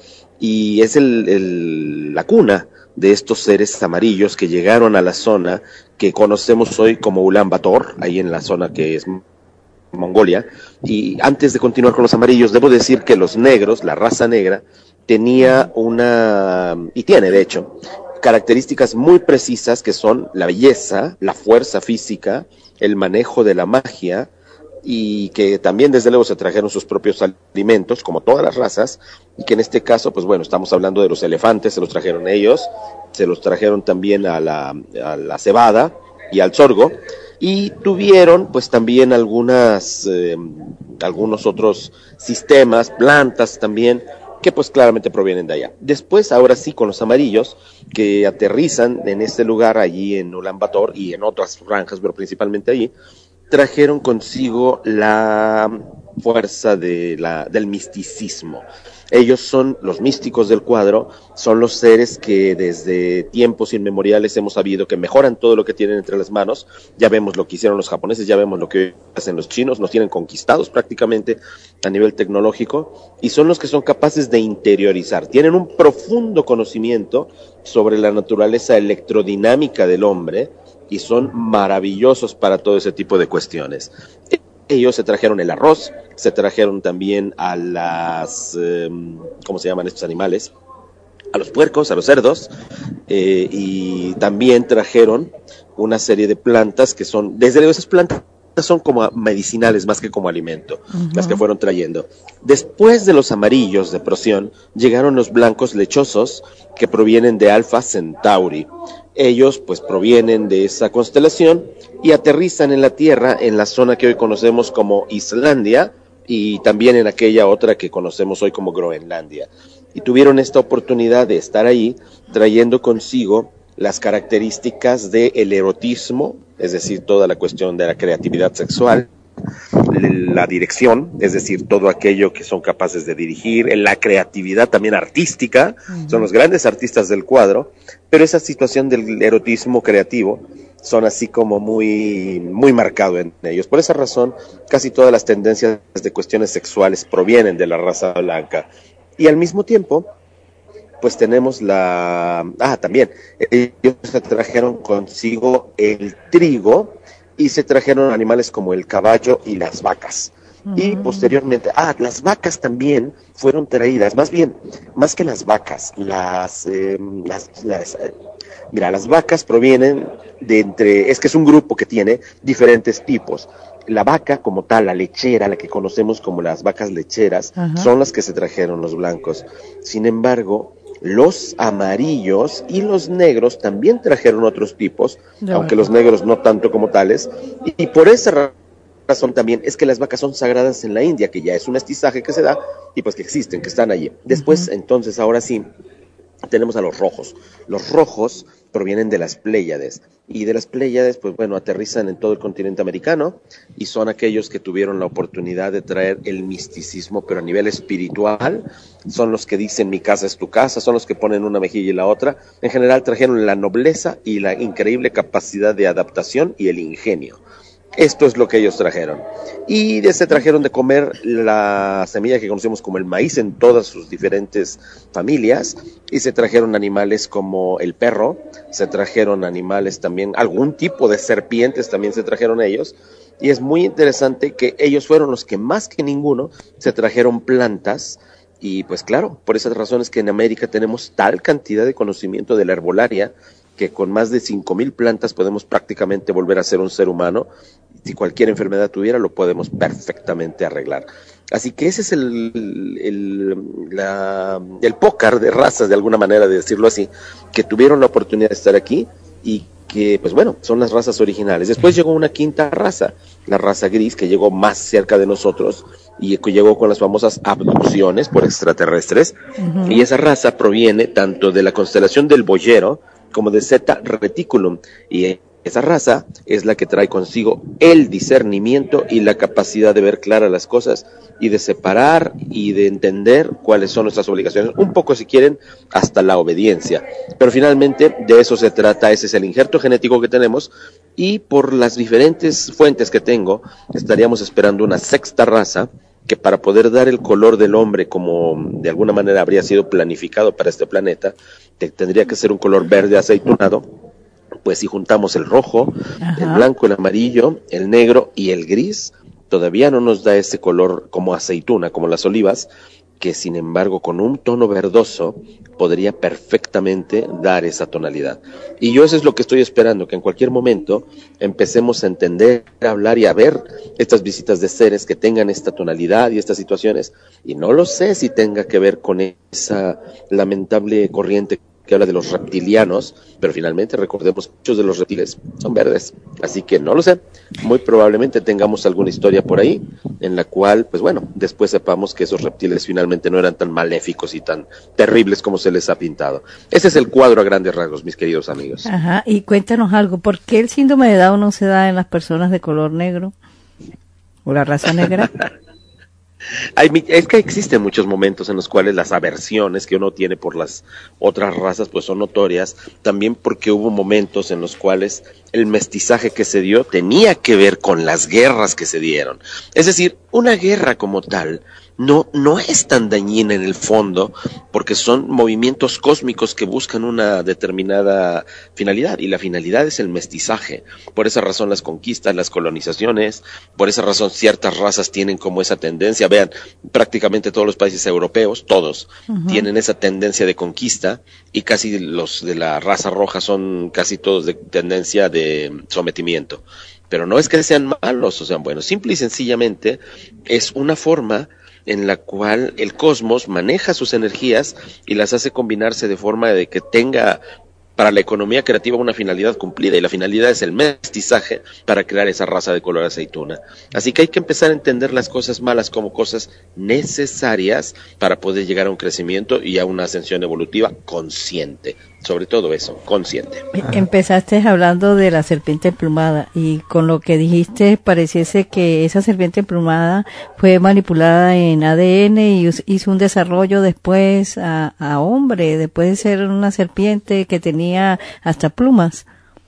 y es el, el, la cuna de estos seres amarillos que llegaron a la zona que conocemos hoy como Ulan Bator, ahí en la zona que es Mongolia. Y antes de continuar con los amarillos, debo decir que los negros, la raza negra, tenía una, y tiene de hecho, características muy precisas que son la belleza, la fuerza física, el manejo de la magia, y que también desde luego se trajeron sus propios alimentos, como todas las razas, y que en este caso, pues bueno, estamos hablando de los elefantes, se los trajeron ellos, se los trajeron también a la, a la cebada y al sorgo, y tuvieron pues también algunas, eh, algunos otros sistemas, plantas también, que pues claramente provienen de allá. Después, ahora sí, con los amarillos, que aterrizan en este lugar allí en Ulan Bator y en otras franjas, pero principalmente allí, trajeron consigo la fuerza de la, del misticismo. Ellos son los místicos del cuadro, son los seres que desde tiempos inmemoriales hemos sabido que mejoran todo lo que tienen entre las manos. Ya vemos lo que hicieron los japoneses, ya vemos lo que hacen los chinos, nos tienen conquistados prácticamente a nivel tecnológico, y son los que son capaces de interiorizar. Tienen un profundo conocimiento sobre la naturaleza electrodinámica del hombre, y son maravillosos para todo ese tipo de cuestiones. ellos se trajeron el arroz, se trajeron también a las, eh, ¿cómo se llaman estos animales? A los puercos, a los cerdos, eh, y también trajeron una serie de plantas que son, desde luego esas plantas son como medicinales más que como alimento, uh-huh. las que fueron trayendo. Después de los amarillos de Procyon, llegaron los blancos lechosos que provienen de Alpha Centauri. Ellos pues provienen de esa constelación y aterrizan en la Tierra en la zona que hoy conocemos como Islandia y también en aquella otra que conocemos hoy como Groenlandia. Y tuvieron esta oportunidad de estar ahí trayendo consigo las características del erotismo, es decir, toda la cuestión de la creatividad sexual, la dirección, es decir, todo aquello que son capaces de dirigir, la creatividad también artística, uh-huh. son los grandes artistas del cuadro, pero esa situación del erotismo creativo son así como muy, muy marcado en ellos. Por esa razón, casi todas las tendencias de cuestiones sexuales provienen de la raza blanca. Y al mismo tiempo, pues tenemos la... Ah, también, ellos se trajeron consigo el trigo y se trajeron animales como el caballo y las vacas. Uh-huh. Y posteriormente, ah, las vacas también fueron traídas, más bien, más que las vacas, las... Eh, las, las eh, mira, las vacas provienen de entre... Es que es un grupo que tiene diferentes tipos. La vaca como tal, la lechera, la que conocemos como las vacas lecheras, uh-huh. son las que se trajeron los blancos. Sin embargo, los amarillos y los negros también trajeron otros tipos, de aunque verdad. Los negros no tanto como tales, y, y por esa razón también es que las vacas son sagradas en la India, que ya es un mestizaje que se da, y pues que existen, que están allí. Después, uh-huh. entonces, ahora sí, tenemos a los rojos. Los rojos provienen de las Pléyades, y de las Pléyades, pues bueno, aterrizan en todo el continente americano, y son aquellos que tuvieron la oportunidad de traer el misticismo, pero a nivel espiritual, son los que dicen mi casa es tu casa, son los que ponen una mejilla y la otra. En general trajeron la nobleza y la increíble capacidad de adaptación y el ingenio. Esto es lo que ellos trajeron. Y se trajeron de comer la semilla que conocemos como el maíz en todas sus diferentes familias, y se trajeron animales como el perro, se trajeron animales también, algún tipo de serpientes también se trajeron ellos, y es muy interesante que ellos fueron los que más que ninguno se trajeron plantas. Y pues claro, por esas razones que en América tenemos tal cantidad de conocimiento de la herbolaria, que con más de cinco mil plantas podemos prácticamente volver a ser un ser humano. Si cualquier enfermedad tuviera, lo podemos perfectamente arreglar. Así que ese es el, el, la, el pócar de razas, de alguna manera de decirlo así, que tuvieron la oportunidad de estar aquí y que, pues bueno, son las razas originales. Después llegó una quinta raza, la raza gris, que llegó más cerca de nosotros y que llegó con las famosas abducciones por extraterrestres. Uh-huh. Y esa raza proviene tanto de la constelación del Boyero como de Zeta Reticulum, y esa raza es la que trae consigo el discernimiento y la capacidad de ver claras las cosas y de separar y de entender cuáles son nuestras obligaciones, un poco si quieren hasta la obediencia, pero finalmente de eso se trata. Ese es el injerto genético que tenemos, y por las diferentes fuentes que tengo estaríamos esperando una sexta raza que, para poder dar el color del hombre como de alguna manera habría sido planificado para este planeta, te, tendría que ser un color verde aceitunado. Pues si juntamos el rojo, ajá, el blanco, el amarillo, el negro y el gris, todavía no nos da ese color como aceituna, como las olivas, que sin embargo con un tono verdoso podría perfectamente dar esa tonalidad. Y yo eso es lo que estoy esperando, que en cualquier momento empecemos a entender, a hablar y a ver estas visitas de seres que tengan esta tonalidad y estas situaciones. Y no lo sé si tenga que ver con esa lamentable corriente que habla de los reptilianos, pero finalmente recordemos que muchos de los reptiles son verdes, así que no lo sé, muy probablemente tengamos alguna historia por ahí, en la cual, pues bueno, después sepamos que esos reptiles finalmente no eran tan maléficos y tan terribles como se les ha pintado. Ese es el cuadro a grandes rasgos, mis queridos amigos. Ajá, y cuéntanos algo, ¿por qué el síndrome de Down no se da en las personas de color negro? ¿O la raza negra? hay, es que existen muchos momentos en los cuales las aversiones que uno tiene por las otras razas pues son notorias, también porque hubo momentos en los cuales el mestizaje que se dio tenía que ver con las guerras que se dieron. Es decir, una guerra como tal no, no es tan dañina en el fondo, porque son movimientos cósmicos que buscan una determinada finalidad, y la finalidad es el mestizaje. Por esa razón las conquistas, las colonizaciones, por esa razón ciertas razas tienen como esa tendencia. Vean, prácticamente todos los países europeos, todos, uh-huh. tienen esa tendencia de conquista, y casi los de la raza roja son casi todos de tendencia de sometimiento. Pero no es que sean malos o sean buenos, simple y sencillamente es una forma en la cual el cosmos maneja sus energías y las hace combinarse de forma de que tenga para la economía creativa una finalidad cumplida, y la finalidad es el mestizaje para crear esa raza de color aceituna. Así que hay que empezar a entender las cosas malas como cosas necesarias para poder llegar a un crecimiento y a una ascensión evolutiva consciente. Sobre todo eso, consciente. Empezaste hablando de la serpiente emplumada, y con lo que dijiste pareciese que esa serpiente emplumada fue manipulada en A D N y hizo un desarrollo después a, a hombre, después de ser una serpiente que tenía hasta plumas.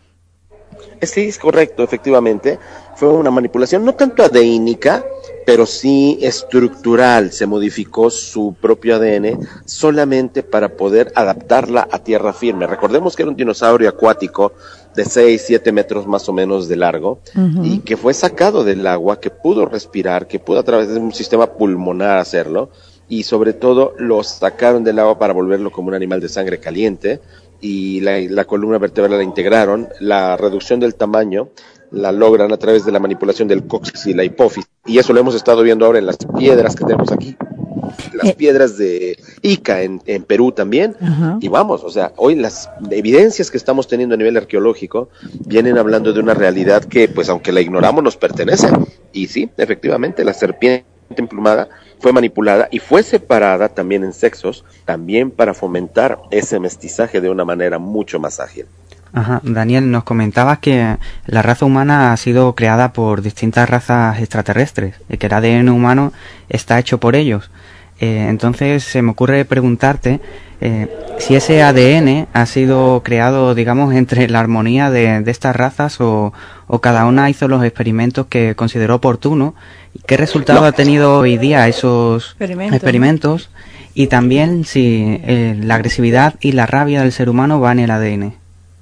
Sí, es correcto, efectivamente. Fue una manipulación no tanto adénica, pero sí estructural. Se modificó su propio A D N solamente para poder adaptarla a tierra firme. Recordemos que era un dinosaurio acuático de seis, siete metros más o menos de largo, uh-huh. y que fue sacado del agua, que pudo respirar, que pudo a través de un sistema pulmonar hacerlo, y sobre todo lo sacaron del agua para volverlo como un animal de sangre caliente, y la, la columna vertebral la integraron. La reducción del tamaño la logran a través de la manipulación del coxis y la hipófisis, y eso lo hemos estado viendo ahora en las piedras que tenemos aquí, las eh. piedras de Ica en, en Perú también, uh-huh. y vamos, o sea, hoy las evidencias que estamos teniendo a nivel arqueológico vienen hablando de una realidad que, pues aunque la ignoramos, nos pertenece. Y sí, efectivamente, la serpiente emplumada fue manipulada y fue separada también en sexos, también para fomentar ese mestizaje de una manera mucho más ágil. Ajá, Daniel, nos comentabas que la raza humana ha sido creada por distintas razas extraterrestres y que el A D N humano está hecho por ellos. Eh, entonces se me ocurre preguntarte eh, si ese A D N ha sido creado, digamos, entre la armonía de, de estas razas, o, o cada una hizo los experimentos que consideró oportuno. ¿Qué resultado no. ha tenido hoy día esos experimentos? experimentos? Y también si eh, la agresividad y la rabia del ser humano van en el A D N.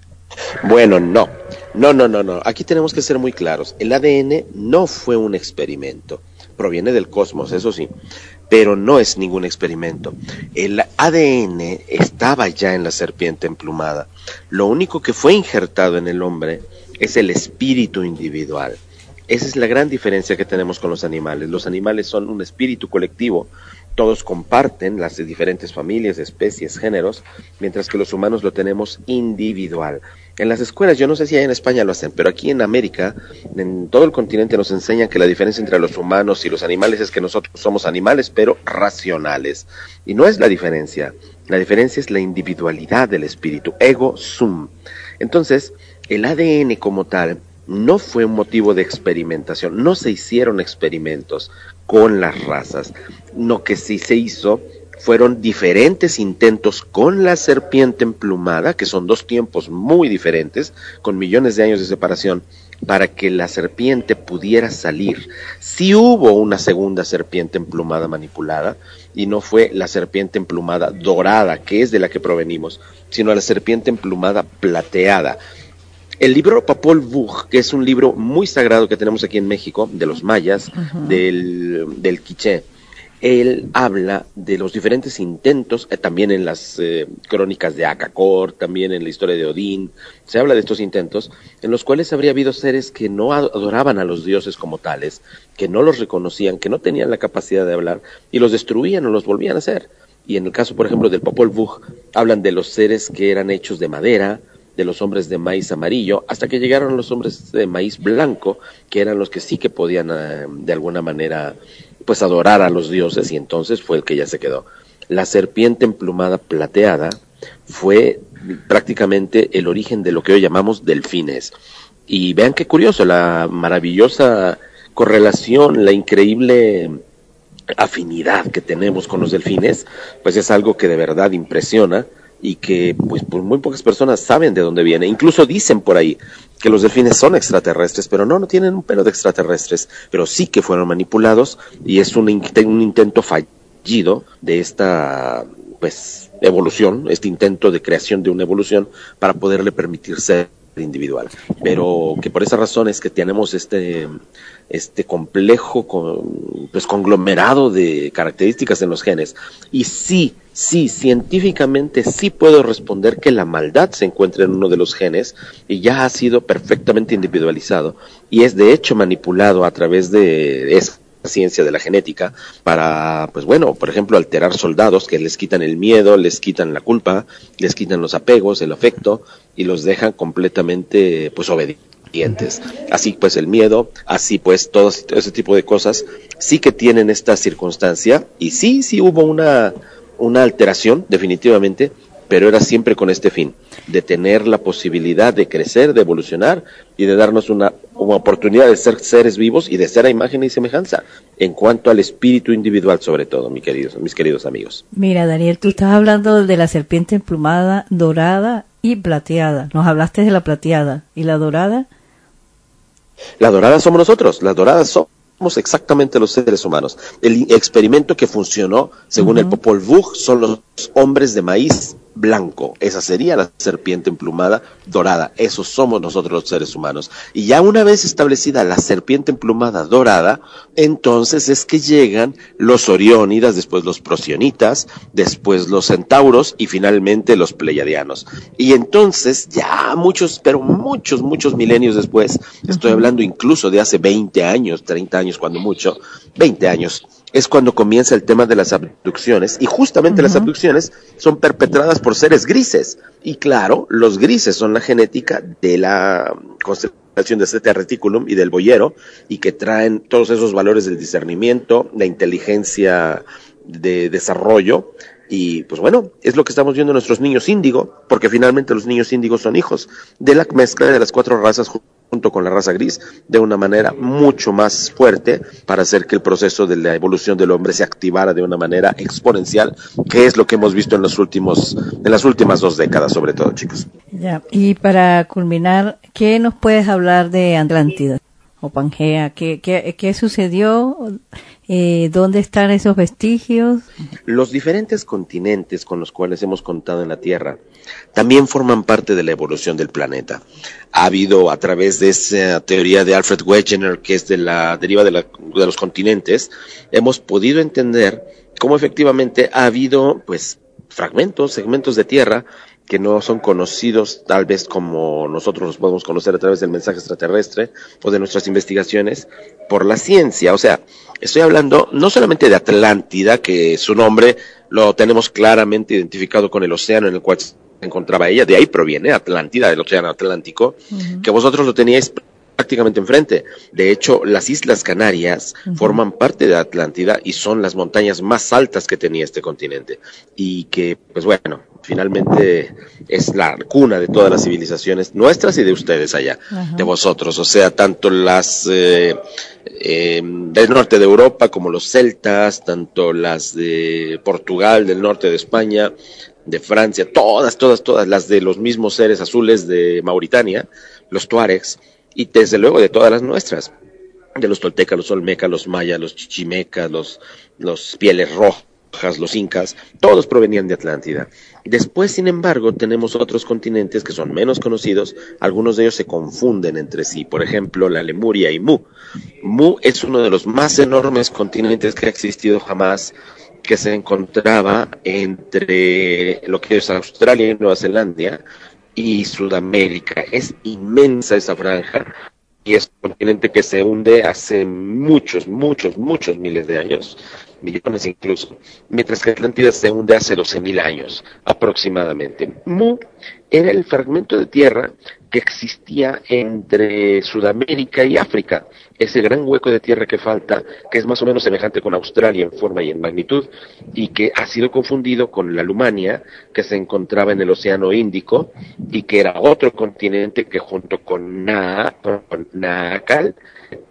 Bueno, no, no, no, no, no. Aquí tenemos que ser muy claros. El A D N no fue un experimento. Proviene del cosmos, eso sí, pero no es ningún experimento. El A D N estaba ya en la serpiente emplumada. Lo único que fue injertado en el hombre es el espíritu individual. Esa es la gran diferencia que tenemos con los animales. Los animales son un espíritu colectivo. Todos comparten las diferentes familias, especies, géneros, mientras que los humanos lo tenemos individual. En las escuelas, yo no sé si allá en España lo hacen, pero aquí en América, en todo el continente, nos enseñan que la diferencia entre los humanos y los animales es que nosotros somos animales, pero racionales. Y no es la diferencia. La diferencia es la individualidad del espíritu, ego sum. Entonces, el A D N como tal no fue un motivo de experimentación, no se hicieron experimentos con las razas. Lo que sí se hizo fueron diferentes intentos con la serpiente emplumada, que son dos tiempos muy diferentes, con millones de años de separación, para que la serpiente pudiera salir. Sí hubo una segunda serpiente emplumada manipulada, y no fue la serpiente emplumada dorada, que es de la que provenimos, sino la serpiente emplumada plateada. El libro Popol Vuh, que es un libro muy sagrado que tenemos aquí en México, de los mayas, uh-huh. del, del quiché, él habla de los diferentes intentos, eh, también en las eh, crónicas de Akakor, también en la historia de Odín, se habla de estos intentos, en los cuales habría habido seres que no adoraban a los dioses como tales, que no los reconocían, que no tenían la capacidad de hablar, y los destruían o los volvían a hacer. Y en el caso, por ejemplo, del Popol Vuh, hablan de los seres que eran hechos de madera, de los hombres de maíz amarillo, hasta que llegaron los hombres de maíz blanco, que eran los que sí que podían eh, de alguna manera pues adorar a los dioses, y entonces fue el que ya se quedó. La serpiente emplumada plateada fue prácticamente el origen de lo que hoy llamamos delfines. Y vean qué curioso, la maravillosa correlación, la increíble afinidad que tenemos con los delfines, pues es algo que de verdad impresiona y que pues, pues muy pocas personas saben de dónde viene. Incluso dicen por ahí que los delfines son extraterrestres, pero no, no tienen un pelo de extraterrestres, pero sí que fueron manipulados y es un, in- un intento fallido de esta pues evolución, este intento de creación de una evolución para poderle permitir ser individual, pero que por esa razón es que tenemos este este complejo con, pues conglomerado de características en los genes. Y sí, sí, científicamente sí puedo responder que la maldad se encuentra en uno de los genes y ya ha sido perfectamente individualizado y es de hecho manipulado a través de esa ciencia de la genética para, pues bueno, por ejemplo, alterar soldados que les quitan el miedo, les quitan la culpa, les quitan los apegos, el afecto y los dejan completamente, pues, obedientes. Así pues el miedo, así pues todo ese tipo de cosas sí que tienen esta circunstancia y sí, sí hubo una, una alteración definitivamente, pero era siempre con este fin, de tener la posibilidad de crecer, de evolucionar y de darnos una, una oportunidad de ser seres vivos y de ser a imagen y semejanza, en cuanto al espíritu individual sobre todo, mis queridos, mis queridos amigos. Mira, Daniel, tú estás hablando de la serpiente emplumada, dorada y plateada. Nos hablaste de la plateada. ¿Y la dorada? La dorada somos nosotros, las doradas somos exactamente los seres humanos. El experimento que funcionó, según uh-huh. el Popol Vuh, son los hombres de maíz blanco. Esa sería la serpiente emplumada dorada. Esos somos nosotros los seres humanos. Y ya una vez establecida la serpiente emplumada dorada, entonces es que llegan los oriónidas, después los prosionitas, después los centauros y finalmente los pleiadianos. Y entonces ya muchos, pero muchos, muchos milenios después, estoy hablando incluso de hace veinte años, treinta años cuando mucho, veinte años, es cuando comienza el tema de las abducciones, y justamente uh-huh. las abducciones son perpetradas por seres grises, y claro, los grises son la genética de la constelación de Zeta Reticulum y del boyero, y que traen todos esos valores del discernimiento, la inteligencia de desarrollo, y pues bueno, es lo que estamos viendo en nuestros niños índigo, porque finalmente los niños índigos son hijos de la mezcla de las cuatro razas junto con la raza gris, de una manera mucho más fuerte para hacer que el proceso de la evolución del hombre se activara de una manera exponencial, que es lo que hemos visto en los últimos, en las últimas dos décadas, sobre todo, chicos. Ya, y para culminar, ¿qué nos puedes hablar de Atlántida o Pangea? ¿Qué, qué, qué sucedió? Eh, ¿Dónde están esos vestigios? Los diferentes continentes con los cuales hemos contado en la Tierra también forman parte de la evolución del planeta. Ha habido, a través de esa teoría de Alfred Wegener, que es de la deriva de, la, de los continentes, hemos podido entender cómo efectivamente ha habido, pues, fragmentos, segmentos de Tierra que no son conocidos tal vez como nosotros los podemos conocer a través del mensaje extraterrestre o de nuestras investigaciones por la ciencia. O sea, estoy hablando no solamente de Atlántida, que su nombre lo tenemos claramente identificado con el océano en el cual se encontraba ella, de ahí proviene Atlántida, del océano Atlántico, uh-huh. que vosotros lo teníais prácticamente enfrente. De hecho, las Islas Canarias uh-huh. forman parte de Atlántida y son las montañas más altas que tenía este continente. Y que, pues bueno, finalmente es la cuna de todas las civilizaciones nuestras y de ustedes allá, uh-huh. de vosotros. O sea, tanto las eh, eh, del norte de Europa como los celtas, tanto las de Portugal, del norte de España, de Francia, todas, todas, todas, las de los mismos seres azules de Mauritania, los tuaregs, y desde luego de todas las nuestras, de los toltecas, los olmecas, los mayas, los chichimecas, los, los pieles rojas, los incas, todos provenían de Atlántida. Después, sin embargo, tenemos otros continentes que son menos conocidos, algunos de ellos se confunden entre sí, por ejemplo, la Lemuria y Mu. Mu es uno de los más enormes continentes que ha existido jamás, que se encontraba entre lo que es Australia y Nueva Zelanda y Sudamérica. Es inmensa esa franja y es un continente que se hunde hace muchos, muchos, muchos miles de años, millones incluso, mientras que Atlántida se hunde hace doce mil años aproximadamente. Mu era el fragmento de tierra que existía entre Sudamérica y África, ese gran hueco de tierra que falta, que es más o menos semejante con Australia en forma y en magnitud, y que ha sido confundido con la Lumania, que se encontraba en el Océano Índico, y que era otro continente que junto con Naa, con Naacal,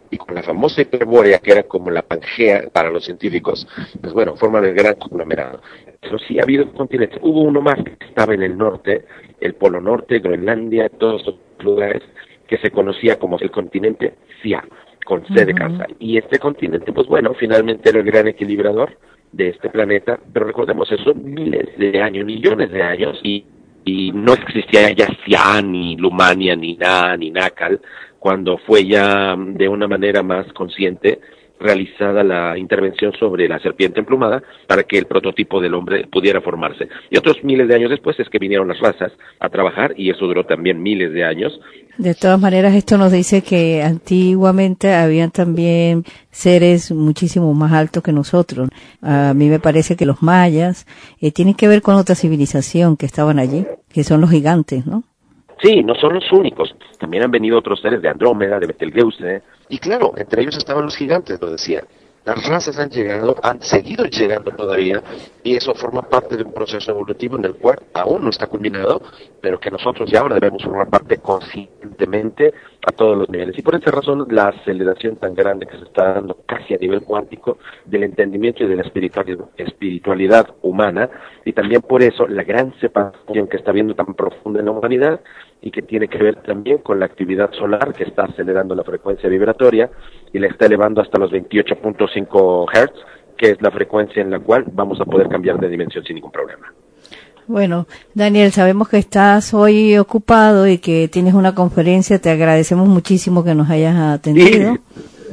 y con la famosa Hiperbórea, que era como la Pangea para los científicos, pues bueno, forman el gran conglomerado. Pero sí ha habido continentes. Hubo uno más que estaba en el norte, el Polo Norte, Groenlandia, todos esos lugares que se conocía como el continente C I A, con C de casa. Y este continente, pues bueno, finalmente era el gran equilibrador de este planeta, pero recordemos, eso son miles de años, millones de años, y, y no existía ya C I A, ni Lumania, ni Na, ni Nácal, cuando fue ya de una manera más consciente realizada la intervención sobre la serpiente emplumada para que el prototipo del hombre pudiera formarse. Y otros miles de años después es que vinieron las razas a trabajar, y eso duró también miles de años. De todas maneras, esto nos dice que antiguamente habían también seres muchísimo más altos que nosotros. A mí me parece que los mayas eh, tienen que ver con otra civilización que estaban allí, que son los gigantes, ¿no? Sí, no son los únicos. También han venido otros seres de Andrómeda, de Betelgeuse, y claro, entre ellos estaban los gigantes, lo decía. Las razas han llegado, han seguido llegando todavía, y eso forma parte de un proceso evolutivo en el cual aún no está culminado, pero que nosotros ya ahora debemos formar parte conscientemente a todos los niveles. Y por esa razón, la aceleración tan grande que se está dando casi a nivel cuántico del entendimiento y de la espiritualidad, espiritualidad humana, y también por eso la gran separación que está habiendo tan profunda en la humanidad, y que tiene que ver también con la actividad solar, que está acelerando la frecuencia vibratoria y la está elevando hasta los veintiocho punto cinco hertz, que es la frecuencia en la cual vamos a poder cambiar de dimensión sin ningún problema. Bueno, Daniel, sabemos que estás hoy ocupado y que tienes una conferencia. Te agradecemos muchísimo que nos hayas atendido. Sí.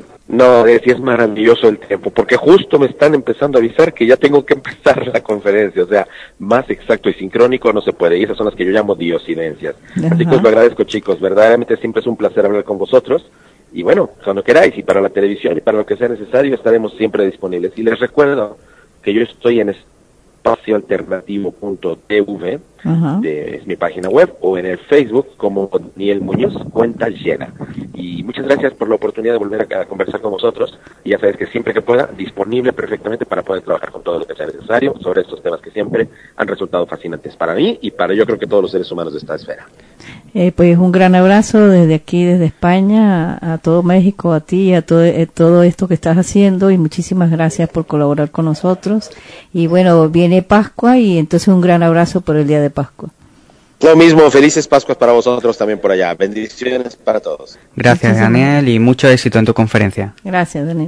No, es, es maravilloso el tiempo, porque justo me están empezando a avisar que ya tengo que empezar la conferencia, o sea, más exacto y sincrónico no se puede, y esas son las que yo llamo diosidencias. Ajá. Así que os lo agradezco, chicos, verdaderamente siempre es un placer hablar con vosotros, y bueno, cuando queráis, y para la televisión y para lo que sea necesario, estaremos siempre disponibles. Y les recuerdo que yo estoy en espacio alternativo punto t v, de, es mi página web, o en el Facebook como Daniel Muñoz, cuenta llena. Y muchas gracias por la oportunidad de volver a, a conversar con vosotros, y ya sabes que siempre que pueda, disponible perfectamente para poder trabajar con todo lo que sea necesario sobre estos temas que siempre han resultado fascinantes para mí y para yo creo que todos los seres humanos de esta esfera. Eh, pues un gran abrazo desde aquí, desde España, a, a todo México, a ti, a todo, eh, todo esto que estás haciendo, y muchísimas gracias por colaborar con nosotros. Y bueno, viene Pascua, y entonces un gran abrazo por el día de Pascua. Lo mismo, felices Pascuas para vosotros también por allá. Bendiciones para todos. Gracias, Daniel, y mucho éxito en tu conferencia. Gracias, Daniel.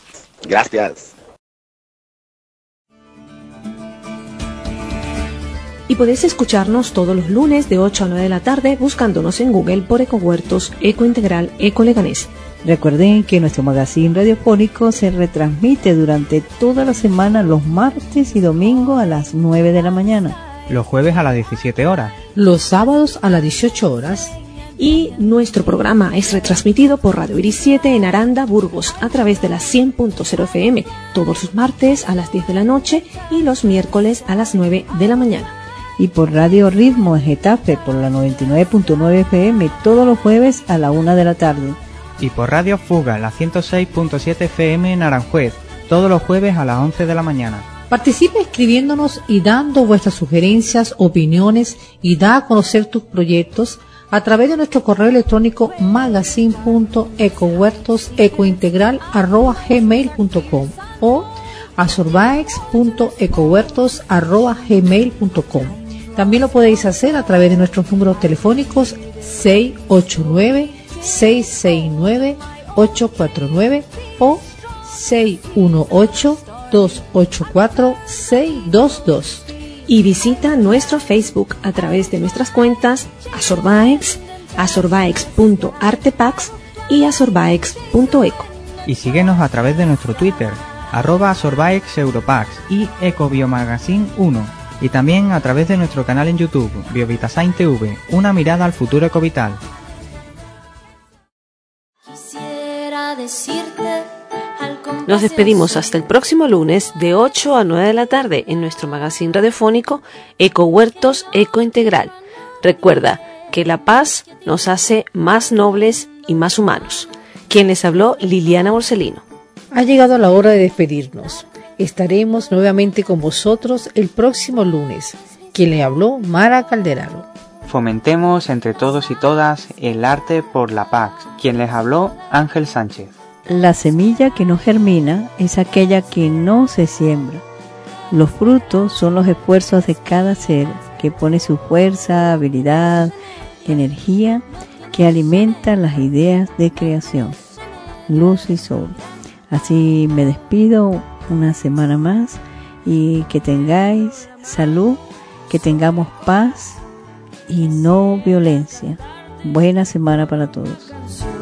Gracias. Y podéis escucharnos todos los lunes de ocho a nueve de la tarde buscándonos en Google por Ecohuertos, Eco Integral, Eco Leganés. Recuerden que nuestro magazine radiofónico se retransmite durante toda la semana los martes y domingos a las nueve de la mañana. Los jueves a las diecisiete horas. Los sábados a las dieciocho horas. Y nuestro programa es retransmitido por Radio Iris siete en Aranda, Burgos, a través de la cien punto cero F M, todos los martes a las diez de la noche y los miércoles a las nueve de la mañana. Y por Radio Ritmo en Getafe por la noventa y nueve punto nueve F M todos los jueves a la una de la tarde. Y por Radio Fuga, la ciento seis punto siete F M en Aranjuez, todos los jueves a las once de la mañana. Participe escribiéndonos y dando vuestras sugerencias, opiniones, y da a conocer tus proyectos a través de nuestro correo electrónico magazine punto ecohuertos ecointegral arroba gmail punto com o a sorbaex punto ecohuertos arroba gmail punto com. También lo podéis hacer a través de nuestros números telefónicos seis ocho nueve, seis seis nueve, ocho cuatro nueve o seis uno ocho, dos ocho cuatro, seis dos dos. Y visita nuestro Facebook a través de nuestras cuentas Azorbaex, azorbaex punto artepax y azorbaex punto eco. Y síguenos a través de nuestro Twitter, arroba azorbaexeuropax y ecobiomagazine uno. Y también a través de nuestro canal en YouTube, Biovitasign T V, una mirada al futuro ecovital. Quisiera decirte... Nos despedimos hasta el próximo lunes de ocho a nueve de la tarde en nuestro magazine radiofónico Ecohuertos, Eco Integral. Recuerda que la paz nos hace más nobles y más humanos. Quien les habló, Liliana Borsellino. Ha llegado la hora de despedirnos. Estaremos nuevamente con vosotros el próximo lunes. Quien le habló, Mara Calderaro. Fomentemos entre todos y todas el arte por la paz. Quien les habló, Ángel Sánchez. La semilla que no germina es aquella que no se siembra. Los frutos son los esfuerzos de cada ser que pone su fuerza, habilidad, energía, que alimentan las ideas de creación. Luz y Sol. Así me despido una semana más y que tengáis salud, que tengamos paz y no violencia. Buena semana para todos.